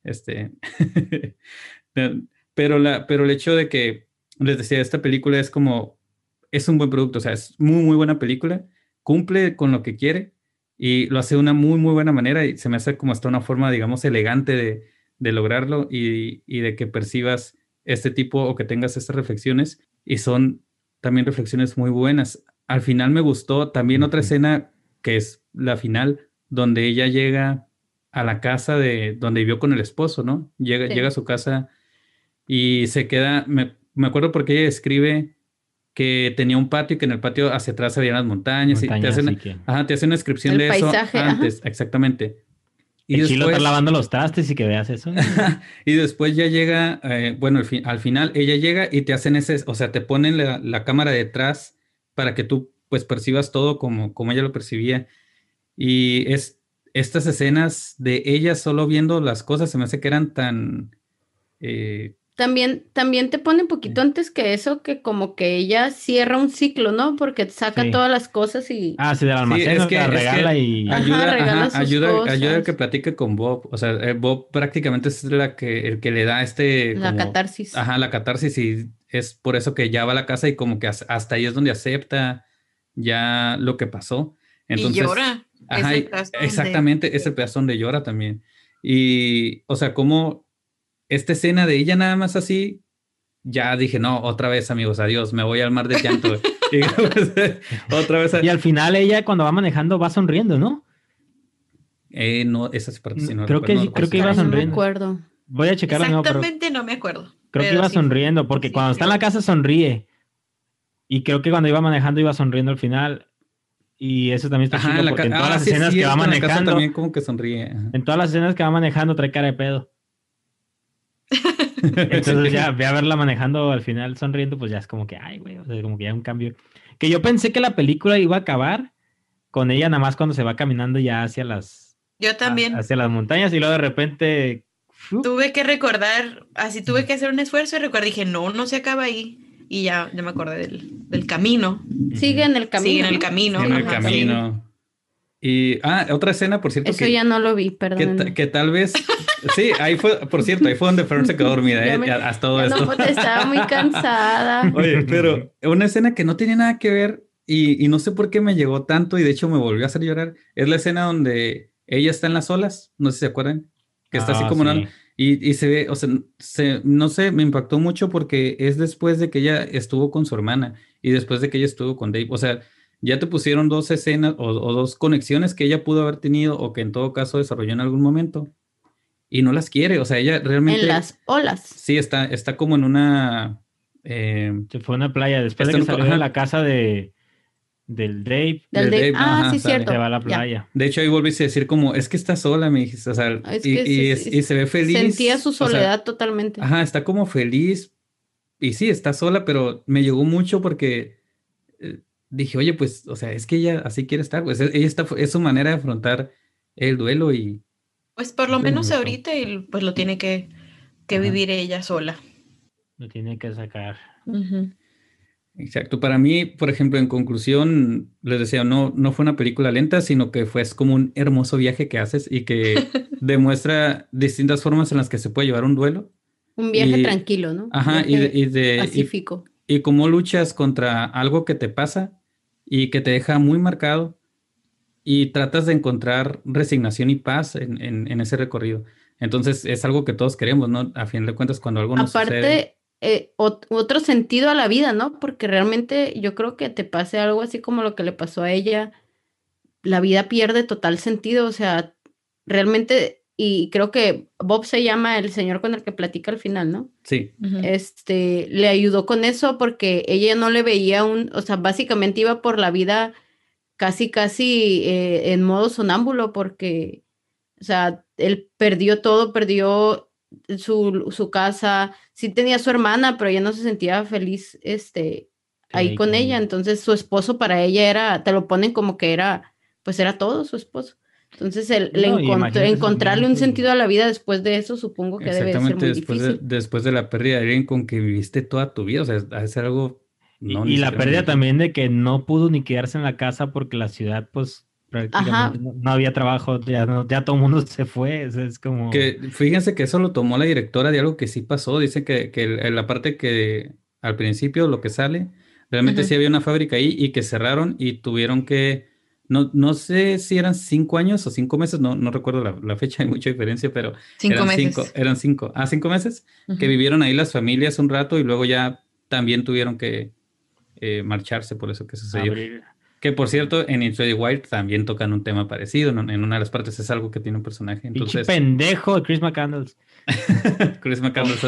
pero el hecho de que, les decía, esta película es como, es un buen producto, o sea, es muy, muy buena película, cumple con lo que quiere y lo hace de una muy, muy buena manera y se me hace como hasta una forma, digamos, elegante de lograrlo y de que percibas este tipo o que tengas estas reflexiones y son también reflexiones muy buenas. Al final me gustó también otra escena que es la final, donde ella llega a la casa de donde vivió con el esposo, ¿no? Llega a su casa y se queda, me acuerdo porque ella escribe que tenía un patio y que en el patio hacia atrás había las montañas y te hacen, te hacen una descripción El de paisaje, eso antes, exactamente. Y El chilo después, estar lavando los trastes y que veas eso. y después ya llega, bueno, al final ella llega y te hacen o sea, te ponen la cámara detrás para que tú pues percibas todo como ella lo percibía. Y estas escenas de ella solo viendo las cosas se me hace que eran tan... También te pone un poquito antes que eso, que como que ella cierra un ciclo, ¿no? Porque saca todas las cosas y... Sí, del almacén, la regala y... regala sus ayuda cosas. a que platique con Bob. O sea, Bob prácticamente es el que le da La catarsis. Ajá, la catarsis y es por eso que ya va a la casa y como que hasta ahí es donde acepta ya lo que pasó. Entonces, y llora. Ajá, exactamente, es el pedazo donde llora también. Y, o sea, como esta escena de ella nada más así, ya dije, no, otra vez, amigos, adiós, me voy al mar de llanto. Y, otra vez. Y al final ella cuando va manejando va sonriendo, ¿no? No, esa parte sí no creo recuerdo. Creo que iba sonriendo. No me acuerdo. Voy a checarlo. Exactamente no me acuerdo. Creo que iba sonriendo, porque cuando está en la casa sonríe. Y creo que cuando iba manejando iba sonriendo al final. Y eso también está chido porque en todas las escenas que va manejando... En la casa también como que sonríe. Ajá. En todas las escenas que va manejando trae cara de pedo. Entonces ya ve a verla manejando al final sonriendo, pues ya es como que, ay, güey, o sea, como que ya un cambio. Que yo pensé que la película iba a acabar con ella nada más cuando se va caminando ya hacia las... Yo también. Hacia las montañas y luego de repente... Tuve que recordar, así tuve que hacer un esfuerzo y recordar, dije, no se acaba ahí. y ya me acordé del camino. Sigue en el camino. Sigue en el ¿no? camino. En el ajá, camino. Y, otra escena, por cierto, Eso ya no lo vi, perdón. que tal vez, sí, ahí fue, por cierto, ahí fue donde Fern se quedó dormida, hasta todo ya esto. no, estaba muy cansada. Oye, pero una escena que no tenía nada que ver y no sé por qué me llegó tanto y de hecho me volvió a hacer llorar, es la escena donde ella está en las olas, no sé si se acuerdan, que está así como sí. y se ve, o sea, no sé, me impactó mucho porque es después de que ella estuvo con su hermana y después de que ella estuvo con Dave, o sea, ya te pusieron dos escenas o dos conexiones que ella pudo haber tenido o que en todo caso desarrolló en algún momento y no las quiere, o sea, ella realmente... En las olas. Sí, está como en una... Se fue a una playa después de está que en- salió ajá. de la casa del Dave. Del de Dave. Dave, ajá, Sí, sale. cierto. Se va a la Ya. playa. De hecho, ahí volviste a decir como, es que está sola, me dijiste, o sea, Es y, que y se ve feliz. Sentía su o sea, soledad totalmente. ajá, está como feliz y sí, está sola, pero me llegó mucho porque dije, oye, pues, o sea, es que ella así quiere estar, pues ella está, es su manera de afrontar el duelo y Pues por no lo sé, me menos gustó. ahorita pues lo tiene que Ajá. vivir ella sola. Lo tiene que sacar. Ujú. Exacto. Para mí, por ejemplo, en conclusión, les decía, no fue una película lenta, sino que fue es como un hermoso viaje que haces y que demuestra distintas formas en las que se puede llevar un duelo. Un viaje Y, tranquilo, ¿no? ajá, Viaje pacífico. y cómo luchas contra algo que te pasa y que te deja muy marcado y tratas de encontrar resignación y paz en ese recorrido. Entonces, es algo que todos queremos, ¿no? A fin de cuentas, cuando algo nos sucede. Aparte, otro sentido a la vida, ¿no? Porque realmente yo creo que te pase algo así como lo que le pasó a ella, la vida pierde total sentido, o sea, realmente, y creo que Bob se llama el señor con el que platica al final, ¿no? Sí, Ujú. Le ayudó con eso porque ella no le veía o sea, básicamente iba por la vida casi en modo sonámbulo porque, o sea, él perdió todo, perdió su casa, sí tenía su hermana, pero ella no se sentía feliz, ahí con ella, entonces su esposo para ella era, te lo ponen como que era, pues era todo su esposo. Entonces No, y imagínate esos encontrarle un momentos. sentido a la vida después de eso, supongo que debe de ser exactamente muy difícil. después de la pérdida de alguien con que viviste toda tu vida. O sea, ha de ser algo, no, ni Y la siquiera me pérdida imagino. también de que no pudo ni quedarse en la casa porque la ciudad, pues, prácticamente Ajá. no había trabajo, ya todo el mundo se fue. Es como. Que fíjense que eso lo tomó la directora de algo que sí pasó. Dice que la parte que al principio lo que sale, realmente Ujú. sí había una fábrica ahí y que cerraron y tuvieron que, no sé si eran 5 años o 5 meses, no recuerdo la fecha, hay mucha diferencia, pero 5 meses. eran 5 meses que Ujú. vivieron ahí las familias un rato y luego ya también tuvieron que marcharse por eso que sucedió. Abrir. Que por cierto, en Into the Wild también tocan un tema parecido, ¿no? En una de las partes es algo que tiene un personaje. Pinche Entonces, pendejo de Chris McCandles. Chris McCandless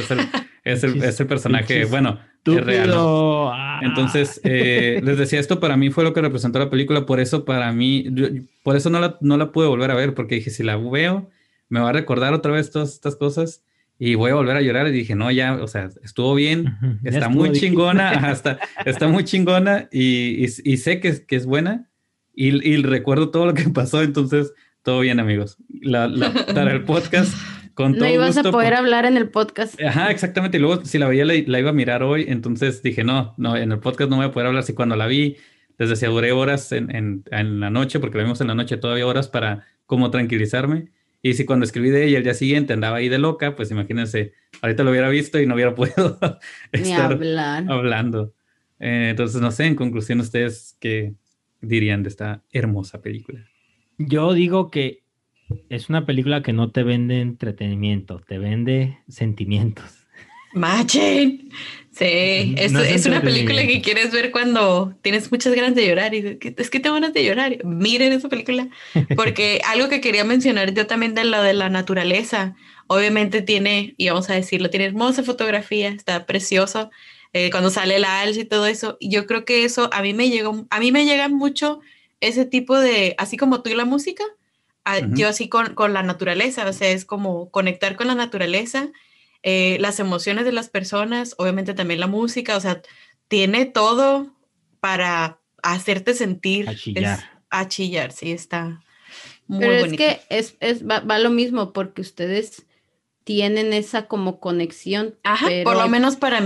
es el personaje, Pinches bueno, es real, ¿no? Estúpido. Entonces, les decía, esto para mí fue lo que representó la película, por eso para mí, por eso no la pude volver a ver, porque dije, si la veo, me va a recordar otra vez todas estas cosas y voy a volver a llorar. Y dije, no, ya, o sea, estuvo bien, Ya está estuvo muy bien. chingona, está muy chingona y sé que es buena y recuerdo todo lo que pasó, entonces, todo bien, amigos. Para el podcast, con No todo ibas gusto. a poder hablar en el podcast. Ajá, exactamente. Y luego, si la veía, la iba a mirar hoy. Entonces dije, no, en el podcast no voy a poder hablar. Si cuando la vi, les decía, duré horas en la noche, porque la vimos en la noche, todavía horas para como tranquilizarme. Y si cuando escribí de ella el día siguiente andaba ahí de loca, pues imagínense, ahorita lo hubiera visto y no hubiera podido Ni estar hablar. hablando. Entonces, no sé, en conclusión, ¿ustedes qué dirían de esta hermosa película? Yo digo que es una película que no te vende entretenimiento, te vende sentimientos. Machen. Sí, No es una película que entretenimiento. quieres ver cuando tienes muchas ganas de llorar y es que tengo ganas de llorar. Miren esa película. Porque algo que quería mencionar yo también de lo de la naturaleza, obviamente tiene, y vamos a decirlo, tiene hermosa fotografía, está precioso. Cuando sale la alza y todo eso, y yo creo que eso a mí me llega mucho ese tipo de, así como tú y la música, yo así con la naturaleza, o sea, es como conectar con la naturaleza, las emociones de las personas, obviamente también la música, o sea, tiene todo para hacerte sentir. A chillar. A chillar, sí, está muy Pero es bonito. que va lo mismo porque ustedes tienen esa como conexión, Ajá, pero por lo menos para mí.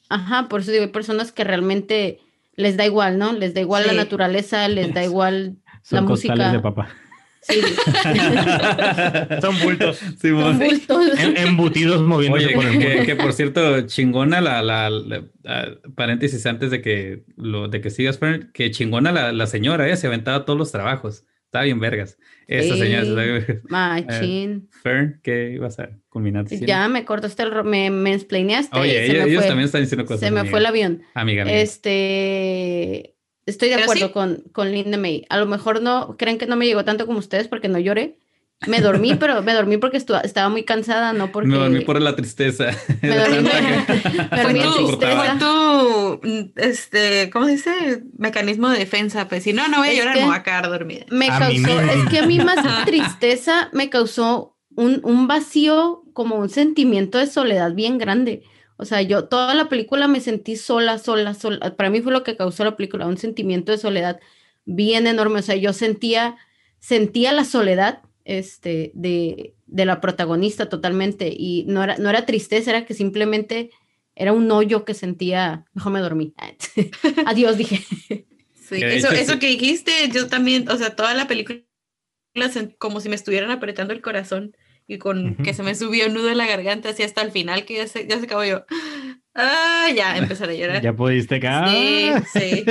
Ajá, por eso digo, hay personas que realmente les da igual, ¿no? Les da igual la Sí. naturaleza, les da igual la Son costales música. de papá. Sí, Son bultos. Simón. son bultos. Embutidos moviéndose Oye, por el mundo. que por cierto, chingona paréntesis antes de que sigas, Fern, que chingona la señora, se aventaba todos los trabajos. Estaba bien vergas. Esa señora estaba bien vergas. Machín. Fern, ¿qué ibas a culminar diciendo? Ya me cortaste me explaineaste Oye, y se me ellos fue. también están diciendo cosas. Se me fue el avión. Amiga. Estoy de Pero acuerdo sí. con Linda May. A lo mejor no, creen que no me llegó tanto como ustedes porque no lloré. Me dormí, pero me dormí porque estaba muy cansada, no porque... Me dormí por la tristeza. Me dormí, me dormí en tristeza. ¿Cómo se dice? Mecanismo de defensa. Pues si no voy a llorar, me voy a quedar dormida. Es que a mí más tristeza me causó un vacío, como un sentimiento de soledad bien grande. O sea, yo toda la película me sentí sola. Para mí fue lo que causó la película, un sentimiento de soledad bien enorme. O sea, yo sentía la soledad de la protagonista totalmente. Y no era tristeza, era que simplemente era un hoyo que sentía. Mejor me dormí. Adiós, dije. Sí, eso que dijiste, yo también, o sea, toda la película como si me estuvieran apretando el corazón y con que se me subió un nudo en la garganta así hasta el final que ya se acabó yo. Ya empezar a llorar. Ya pudiste caer. Sí.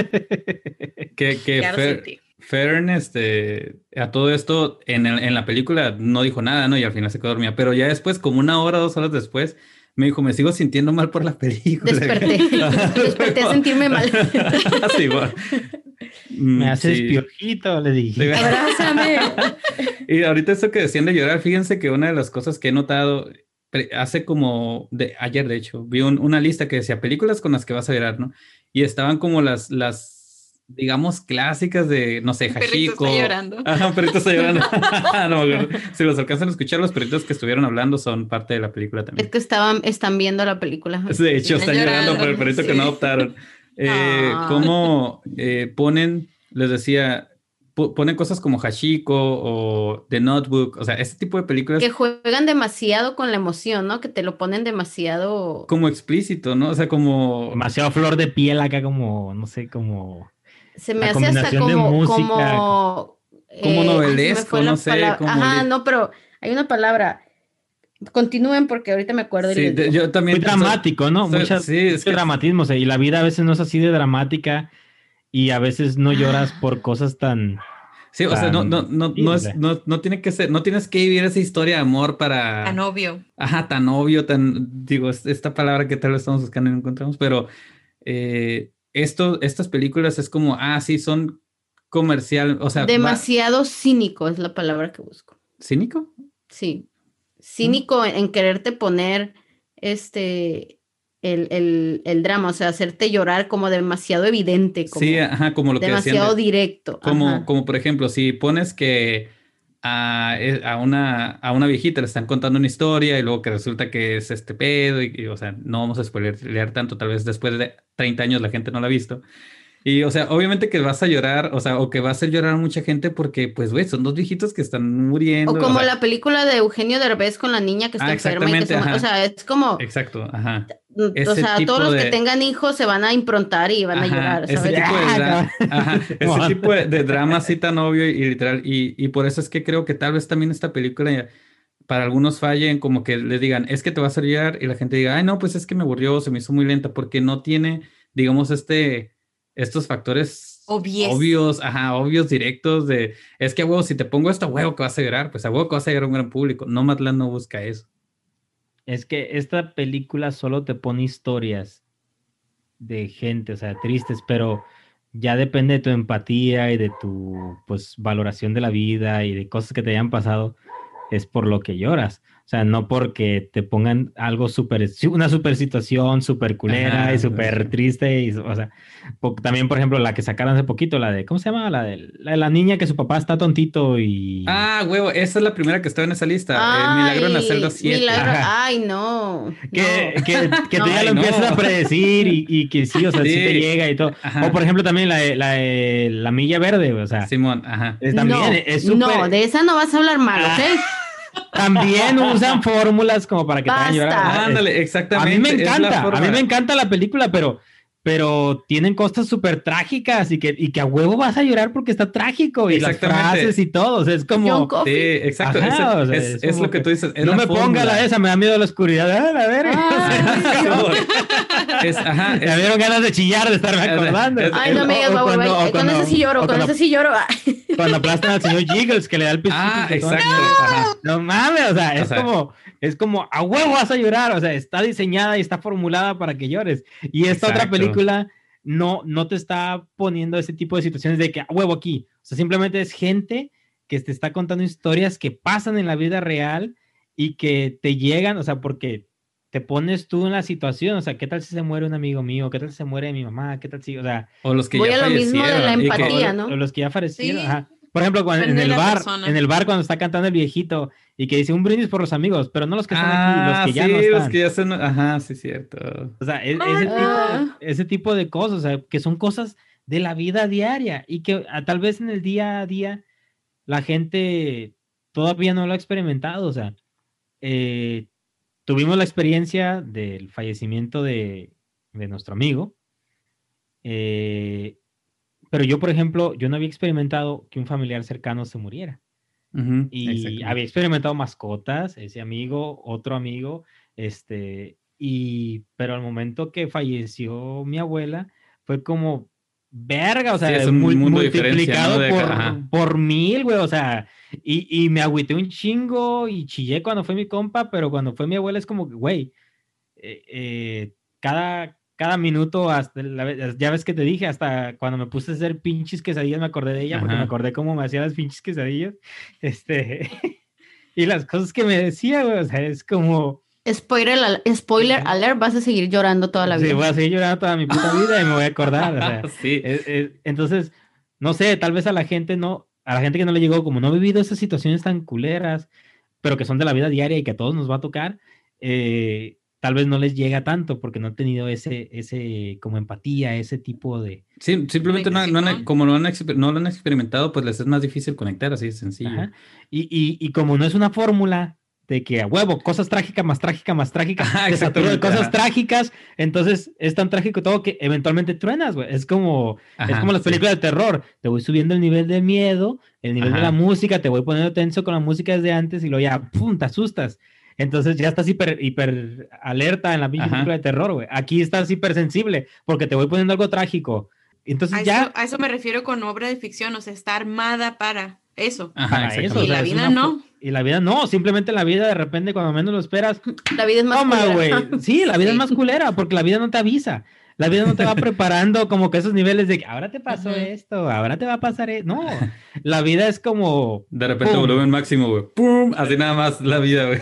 Que Fern, a todo esto, en la película no dijo nada, ¿no? Y al final se quedó dormida. Pero ya después, como 1 hora, 2 horas después, me dijo, me sigo sintiendo mal por la película. Desperté a sentirme mal. Sí, bueno. Me haces piojito, le dije. Abrázame. Y ahorita esto que decían de llorar, fíjense que una de las cosas que he notado, hace como, ayer de hecho, vi una lista que decía películas con las que vas a llorar, ¿no? Y estaban como las digamos, clásicas de, no sé, Hachiko. Perrito está llorando. Ajá, un perrito está llorando. No, si los alcanzan a escuchar, los perritos que estuvieron hablando son parte de la película también. Es que están viendo la película. De hecho, están llorando por el perrito que no adoptaron. ¿Cómo ponen, les decía, ponen cosas como Hachiko o The Notebook, o sea, este tipo de películas que juegan demasiado con la emoción, ¿no? Que te lo ponen demasiado... como explícito, ¿no? O sea, como... demasiado flor de piel acá, como, no sé, como... Se me hace hasta como novelesco, no sé. Ajá, no, pero hay una palabra... Continúen porque ahorita me acuerdo. Sí, yo también... Muy dramático, ¿no? Mucho dramatismo, o sea, y la vida a veces no es así de dramática y a veces no lloras por cosas tan... Sí, o sea, no tiene que ser, no tienes que vivir esa historia de amor para... Tan obvio. Ajá, tan obvio, digo, esta palabra que tal vez estamos buscando y no encontramos, pero estas películas es como, sí, son comercial, o sea... demasiado cínico es la palabra que busco. ¿Cínico? Sí. Cínico en quererte poner el drama, o sea, hacerte llorar como demasiado evidente, como sí, ajá, como lo que demasiado directo. Como por ejemplo, si pones que a una viejita le están contando una historia y luego que resulta que es este pedo y o sea, no vamos a spoilear tanto, tal vez después de 30 años la gente no la ha visto. Y, o sea, obviamente que vas a llorar, o sea, o que va a hacer llorar a mucha gente porque, pues, güey, son 2 viejitos que están muriendo. O como la película de Eugenio Derbez con la niña que está enferma y que o sea, es como... Exacto, ajá. O sea, todos los que tengan hijos se van a improntar y van a llorar, ¿sabes? Ese tipo de drama así tan obvio y literal. Y por eso es que creo que tal vez también esta película para algunos fallen, como que les digan, es que te va a hacer llorar y la gente diga, ay, no, pues es que me aburrió, se me hizo muy lenta, porque no tiene, digamos, estos factores obvios, directos de, es que a huevo, si te pongo esto, a huevo que vas a llorar, pues a huevo que vas a llorar a un gran público. Nomadland no busca eso. Es que esta película solo te pone historias de gente, o sea, tristes, pero ya depende de tu empatía y de tu, pues, valoración de la vida y de cosas que te hayan pasado, es por lo que lloras. O sea, no porque te pongan algo una super situación, súper culera y súper triste. Y, o sea, también, por ejemplo, la que sacaron hace poquito, la de, ¿cómo se llama? La de la niña que su papá está tontito y... Huevo, esa es la primera que estaba en esa lista. Milagro en la celda 7. Ay, no. Que tú ya lo empiezas a predecir y que sí, o sea, sí te llega y todo. Ajá. O, por ejemplo, también la Milla Verde, o sea. Simón, ajá. También es súper... No, de esa no vas a hablar mal, ¿ok? también usan fórmulas como para que te hagan llorar. Basta. Ándale, exactamente. A mí me es la encanta, a forma. mí me encanta la película, pero tienen cosas súper trágicas y que a huevo vas a llorar porque está trágico y las Exactamente. frases y todo. O sea, es John como... Sí, Coffey. exacto. Ajá, o sea, es como lo que tú dices. Es no la me ponga fórmula. la esa, me da miedo la oscuridad. Ah, la verga. Ajá, Me dieron ganas de chillar de estarme acordando. Ay, no me digas, O guau, guau, con ese sí lloro, con ese sí lloro. Cuando aplastan al señor Jiggles, que le da el piso. exacto. Ajá. No mames, o sea, O es como a huevo vas a llorar, o sea, está diseñada y está formulada para que llores. Y esta otra Exacto. película no te está poniendo ese tipo de situaciones de que a huevo aquí. O sea, simplemente es gente que te está contando historias que pasan en la vida real y que te llegan, o sea, porque te pones tú en la situación, o sea, ¿qué tal si se muere un amigo mío? ¿Qué tal si se muere mi mamá? ¿Qué tal si, o sea... O los que Voy ya a lo mismo de la fallecieron. y que- empatía, ¿no? O los que ya fallecieron, Sí. ajá. Por ejemplo, cuando, Depende en de el la bar, persona. en el bar cuando está cantando el viejito y que dice un brindis por los amigos, pero no los que están aquí, los que ya sí, no están. los que ya son. Ajá, sí, cierto. O sea, Ah. ese tipo de cosas, o sea, que son cosas de la vida diaria y que tal vez en el día a día la gente todavía no lo ha experimentado. O sea, tuvimos la experiencia del fallecimiento de nuestro amigo, pero yo, por ejemplo, yo no había experimentado que un familiar cercano se muriera. Ujú, Y exactamente. había experimentado mascotas, ese amigo, otro amigo, pero al momento que falleció mi abuela, fue como, verga, o Sí, sea, es un mundo de diferencia, multiplicado ¿no? Ajá. por 1000, güey, o sea, y me agüité un chingo y chillé cuando fue mi compa, pero cuando fue mi abuela es como, güey, cada minuto, ya ves que te dije, hasta cuando me puse a hacer pinches quesadillas me acordé de ella, porque me Ajá. acordé cómo me hacía las pinches quesadillas, y las cosas que me decía, güey, o sea, es como, Spoiler alert, vas a seguir llorando toda la sí, vida. voy a seguir llorando toda mi puta vida y me voy a acordar, o sea, Sí. entonces, no sé, tal vez a la gente que no le llegó, como no ha vivido esas situaciones tan culeras, pero que son de la vida diaria y que a todos nos va a tocar, tal vez no les llega tanto porque no han tenido ese como empatía, ese tipo de... Sí, simplemente Conexión. como no lo han experimentado, pues les es más difícil conectar, así de sencillo. Ajá. Y como no es una fórmula de que a huevo, cosas trágicas más trágicas más trágicas, Ajá, te saturo de exactamente, cosas ajá. trágicas, entonces es tan trágico todo que eventualmente truenas, güey. Es como Ajá, las sí. películas de terror. Te voy subiendo el nivel de miedo, el nivel de la Ajá. música, te voy poniendo tenso con la música desde antes y luego ya, ¡pum!, te asustas. Entonces ya estás hiper alerta en la pinche Ajá. película de terror, güey. Aquí estás hipersensible porque te voy poniendo algo trágico. Entonces ya... A eso me refiero con obra de ficción, o sea, está armada para eso. Ajá, para eso, exactamente. o Y sea, la es vida una no. Y la vida no, simplemente la vida de repente cuando menos lo esperas, La vida es más toma, culera. güey. Sí, la vida es Sí. más culera porque la vida no te avisa. La vida no te va preparando como que esos niveles de que ahora te pasó Ujú. esto, ahora te va a pasar esto. No, la vida es como... De repente ¡pum! volumen máximo, güey. ¡Pum! Así nada más la vida, güey.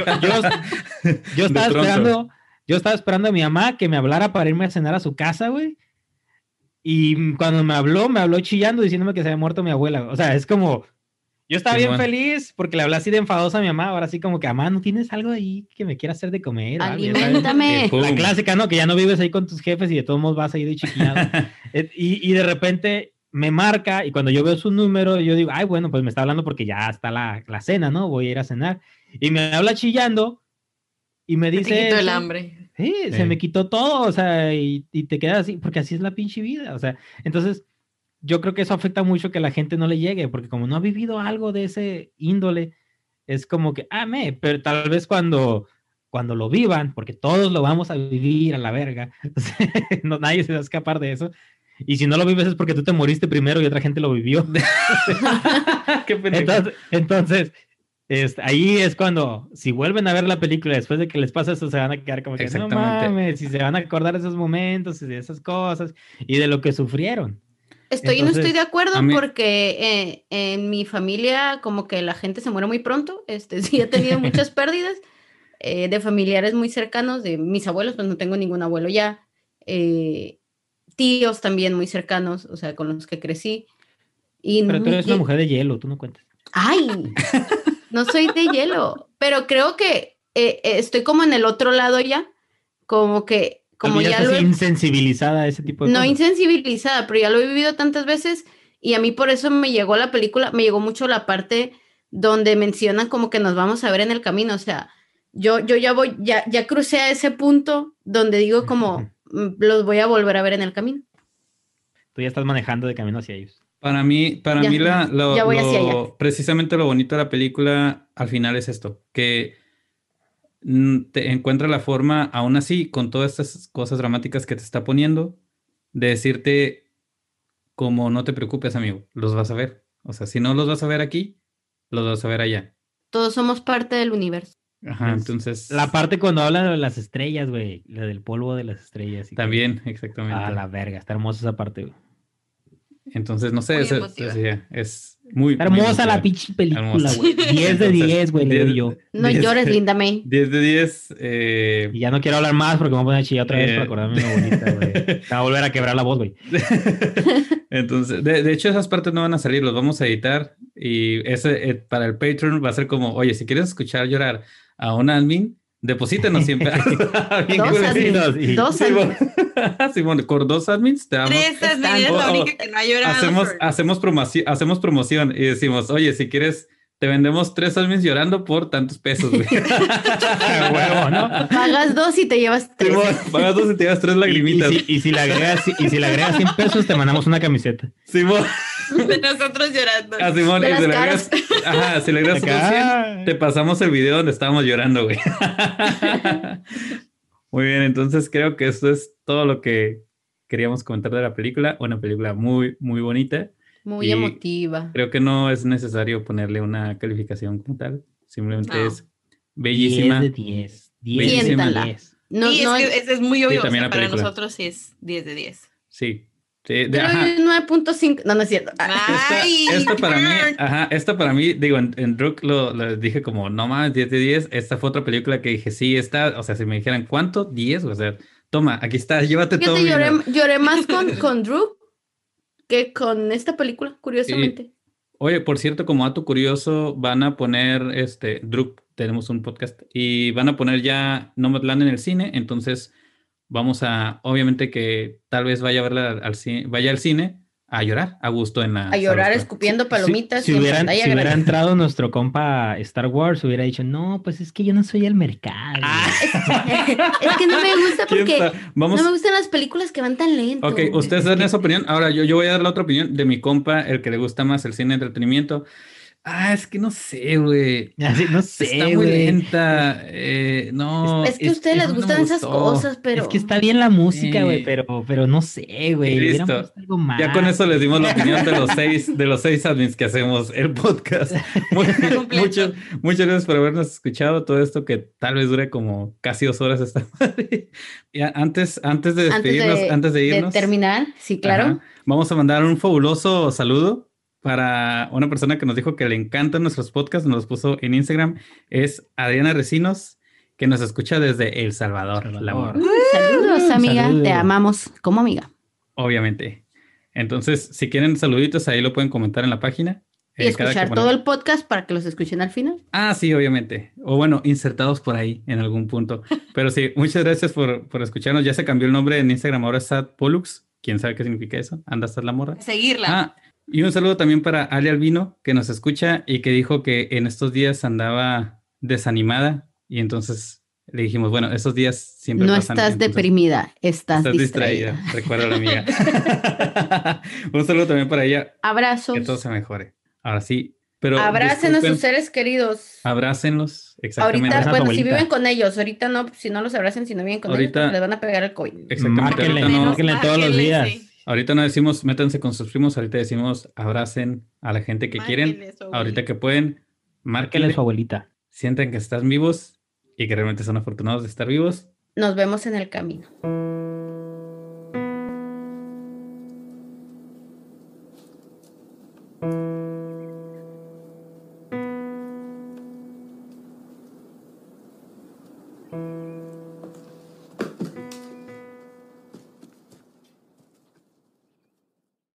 Yo estaba De pronto. esperando a mi mamá que me hablara para irme a cenar a su casa, güey. Y cuando me habló chillando diciéndome que se había muerto mi abuela. O sea, es como... Yo estaba bien Simón. feliz porque le hablé así de enfadosa a mi mamá. Ahora sí como que, mamá, ¿no tienes algo ahí que me quiera hacer de comer? o algo?" Ya sabes, Aliméntame. Pum. la clásica, ¿no? Que ya no vives ahí con tus jefes y de todos modos vas ahí de chiquillado. Y de repente me marca y cuando yo veo su número, yo digo, ay, bueno, pues me está hablando porque ya está la cena, ¿no? Voy a ir a cenar. Y me habla chillando y me Te dice... quito el eso. hambre. Sí, se me quitó todo, o sea, y te quedas así, porque así es la pinche vida, o sea, entonces yo creo que eso afecta mucho que la gente no le llegue, porque como no ha vivido algo de ese índole, es como que, pero tal vez cuando lo vivan, porque todos lo vamos a vivir a la verga, no, nadie se va a escapar de eso, y si no lo vives es porque tú te moriste primero y otra gente lo vivió. Qué pendejo. Entonces ahí es cuando, si vuelven a ver la película después de que les pasa eso, se van a quedar como que, no Exactamente. mames, y se van a acordar de esos momentos y de esas cosas y de lo que sufrieron. No estoy Entonces, de acuerdo a mí- porque en mi familia como que la gente se muere muy pronto. Sí he tenido muchas pérdidas de familiares muy cercanos, de mis abuelos, pues no tengo ningún abuelo ya. Tíos también muy cercanos, o sea, con los que crecí. Y Pero no tú me eres una lle- mujer de hielo, tú no cuentas. ¡Ay! No soy de hielo, pero creo que estoy como en el otro lado ya, como que, como Ya ya estás lo he insensibilizada a ese tipo de no cosas. insensibilizada, pero ya lo he vivido tantas veces y a mí por eso me llegó la película, me llegó mucho la parte donde mencionan como que nos vamos a ver en el camino. O sea, yo ya crucé a ese punto donde digo como los voy a volver a ver en el camino. Tú ya estás manejando de camino hacia ellos. Para mí Ya voy hacia allá. precisamente lo bonito de la película al final es esto, que te encuentra la forma, aún así, con todas estas cosas dramáticas que te está poniendo, de decirte como no te preocupes, amigo, los vas a ver. O sea, si no los vas a ver aquí, los vas a ver allá. Todos somos parte del universo. Ajá, Es entonces... La parte cuando hablan de las estrellas, güey. La del polvo de las estrellas. También, exactamente. A la verga, está hermosa esa parte, güey. Entonces, no sé, Muy eso emotiva. decía, es muy... Está muy hermosa la emotiva. pinche película, Hermosa. güey. 10 de Entonces, 10, güey, le doy yo. No 10 llores, Linda May. 10 de 10. Y ya no quiero hablar más porque me voy a poner a chillar otra vez para acordarme de mi abuelita, güey. Me va a volver a quebrar la voz, güey. Entonces, de hecho, esas partes no van a salir, los vamos a editar. Y ese para el Patreon va a ser como, oye, si quieres escuchar llorar a un admin, deposítenos 100 pesos. Bien Dos culero. admins. Dos admins. Simón, con 2 admins te damos. 3 admins es la única que no ha llorado. Hacemos promoción y decimos, oye, si quieres, te vendemos 3 admins llorando por tantos pesos, güey. Huevo, ¿no? Pagas 2 y te llevas 3. Simón, pagas 2 y te llevas 3 lagrimitas. Y si le agregas 100 pesos, te mandamos una camiseta. Simón. De nosotros llorando. A Simón, De y las si le caras. agregas, ajá, si le agregas unos 100, te pasamos el video donde estábamos llorando, güey. Muy bien, entonces creo que esto es todo lo que queríamos comentar de la película. Una película muy, muy bonita. Muy Y emotiva. creo que no es necesario ponerle una calificación como tal. Simplemente No. es bellísima. 10 de 10. 10 Bellísima. de Siéntanla. 10. No, Y no, es que ese es muy obvio. Sí, también o sea, la para película. nosotros sí es 10 de 10. Sí. Sí, yo ajá. le doy 9.5. No, no es cierto. Ay, Esta para mí, burn. ajá, esta para mí, digo, en Druk lo dije como, no más, 10 de 10. Esta fue otra película que dije, sí, esta, o sea, si me dijeran, ¿cuánto? 10, o sea, toma, aquí está, llévate todo Fíjate, mi dinero. lloré más con Drew que con esta película, curiosamente. Oye, por cierto, como dato curioso, van a poner, Druk, tenemos un podcast, y van a poner ya Nomadland en el cine, entonces vamos a, obviamente que tal vez vaya a verla vaya al cine a llorar a gusto en la A llorar sala. escupiendo palomitas Si y en hubiera pantalla grande. entrado nuestro compa Star Wars, hubiera dicho, no, pues es que yo no soy el mercado. Es que no me gusta ¿Quién porque sabe? Vamos, no me gustan las películas que van tan lento. ok, ustedes dan esa opinión. Ahora yo voy a dar la otra opinión de mi compa, el que le gusta más el cine de entretenimiento. Es que no sé, güey. Así, no Está sé, muy güey. lenta. No. Es que a ustedes les no me gustan esas gustó. cosas, pero... Es que está bien la música, güey, Sí. pero no sé, güey. Y Hubieran listo. puesto algo más. Ya con eso les dimos la opinión de los 6 admins que hacemos el podcast. Completo. Muchas gracias por habernos escuchado todo esto que tal vez dure como casi 2 horas esta madre. Y antes de despedirnos, antes de irnos, terminar, sí, claro. ajá, vamos a mandar un fabuloso saludo para una persona que nos dijo que le encantan nuestros podcasts, nos los puso en Instagram, es Adriana Recinos, que nos escucha desde El Salvador. La amor. Saludos, amiga. Saludos. Te amamos como amiga. Obviamente. Entonces, si quieren saluditos, ahí lo pueden comentar en la página. Y Cada escuchar que todo el podcast para que los escuchen al final. Sí, obviamente. O bueno, insertados por ahí en algún punto. Pero sí, muchas gracias por escucharnos. Ya se cambió el nombre en Instagram, ahora es Sad Pollux. ¿Quién sabe qué significa eso? Anda hasta la morra. Seguirla. Y un saludo también para Ale Albino, que nos escucha y que dijo que en estos días andaba desanimada. Y entonces le dijimos, bueno, estos días siempre No pasan, estás entonces, deprimida, estás distraída. Recuerda a la amiga. Un saludo también para ella. Abrazos. Que todo se mejore. Ahora sí, pero Abracen a disculpen, sus seres queridos. Abrácenlos, exactamente. Ahorita, Abraza a tu bueno, si abuelita. viven con ellos, ahorita no, si no los abracen, si no viven con Ahorita- ellos, les van a pegar el COVID. Exactamente. Márquenle, Ahorita no, márquenle todos los Márquenle, días. sí. ahorita no decimos métanse con sus primos, ahorita decimos abracen a la gente que quieren. Márquenle a su Ahorita abuelita. que pueden, Márquenle márquenle, a su abuelita. sientan que están vivos y que realmente son afortunados de estar vivos. Nos vemos en el camino.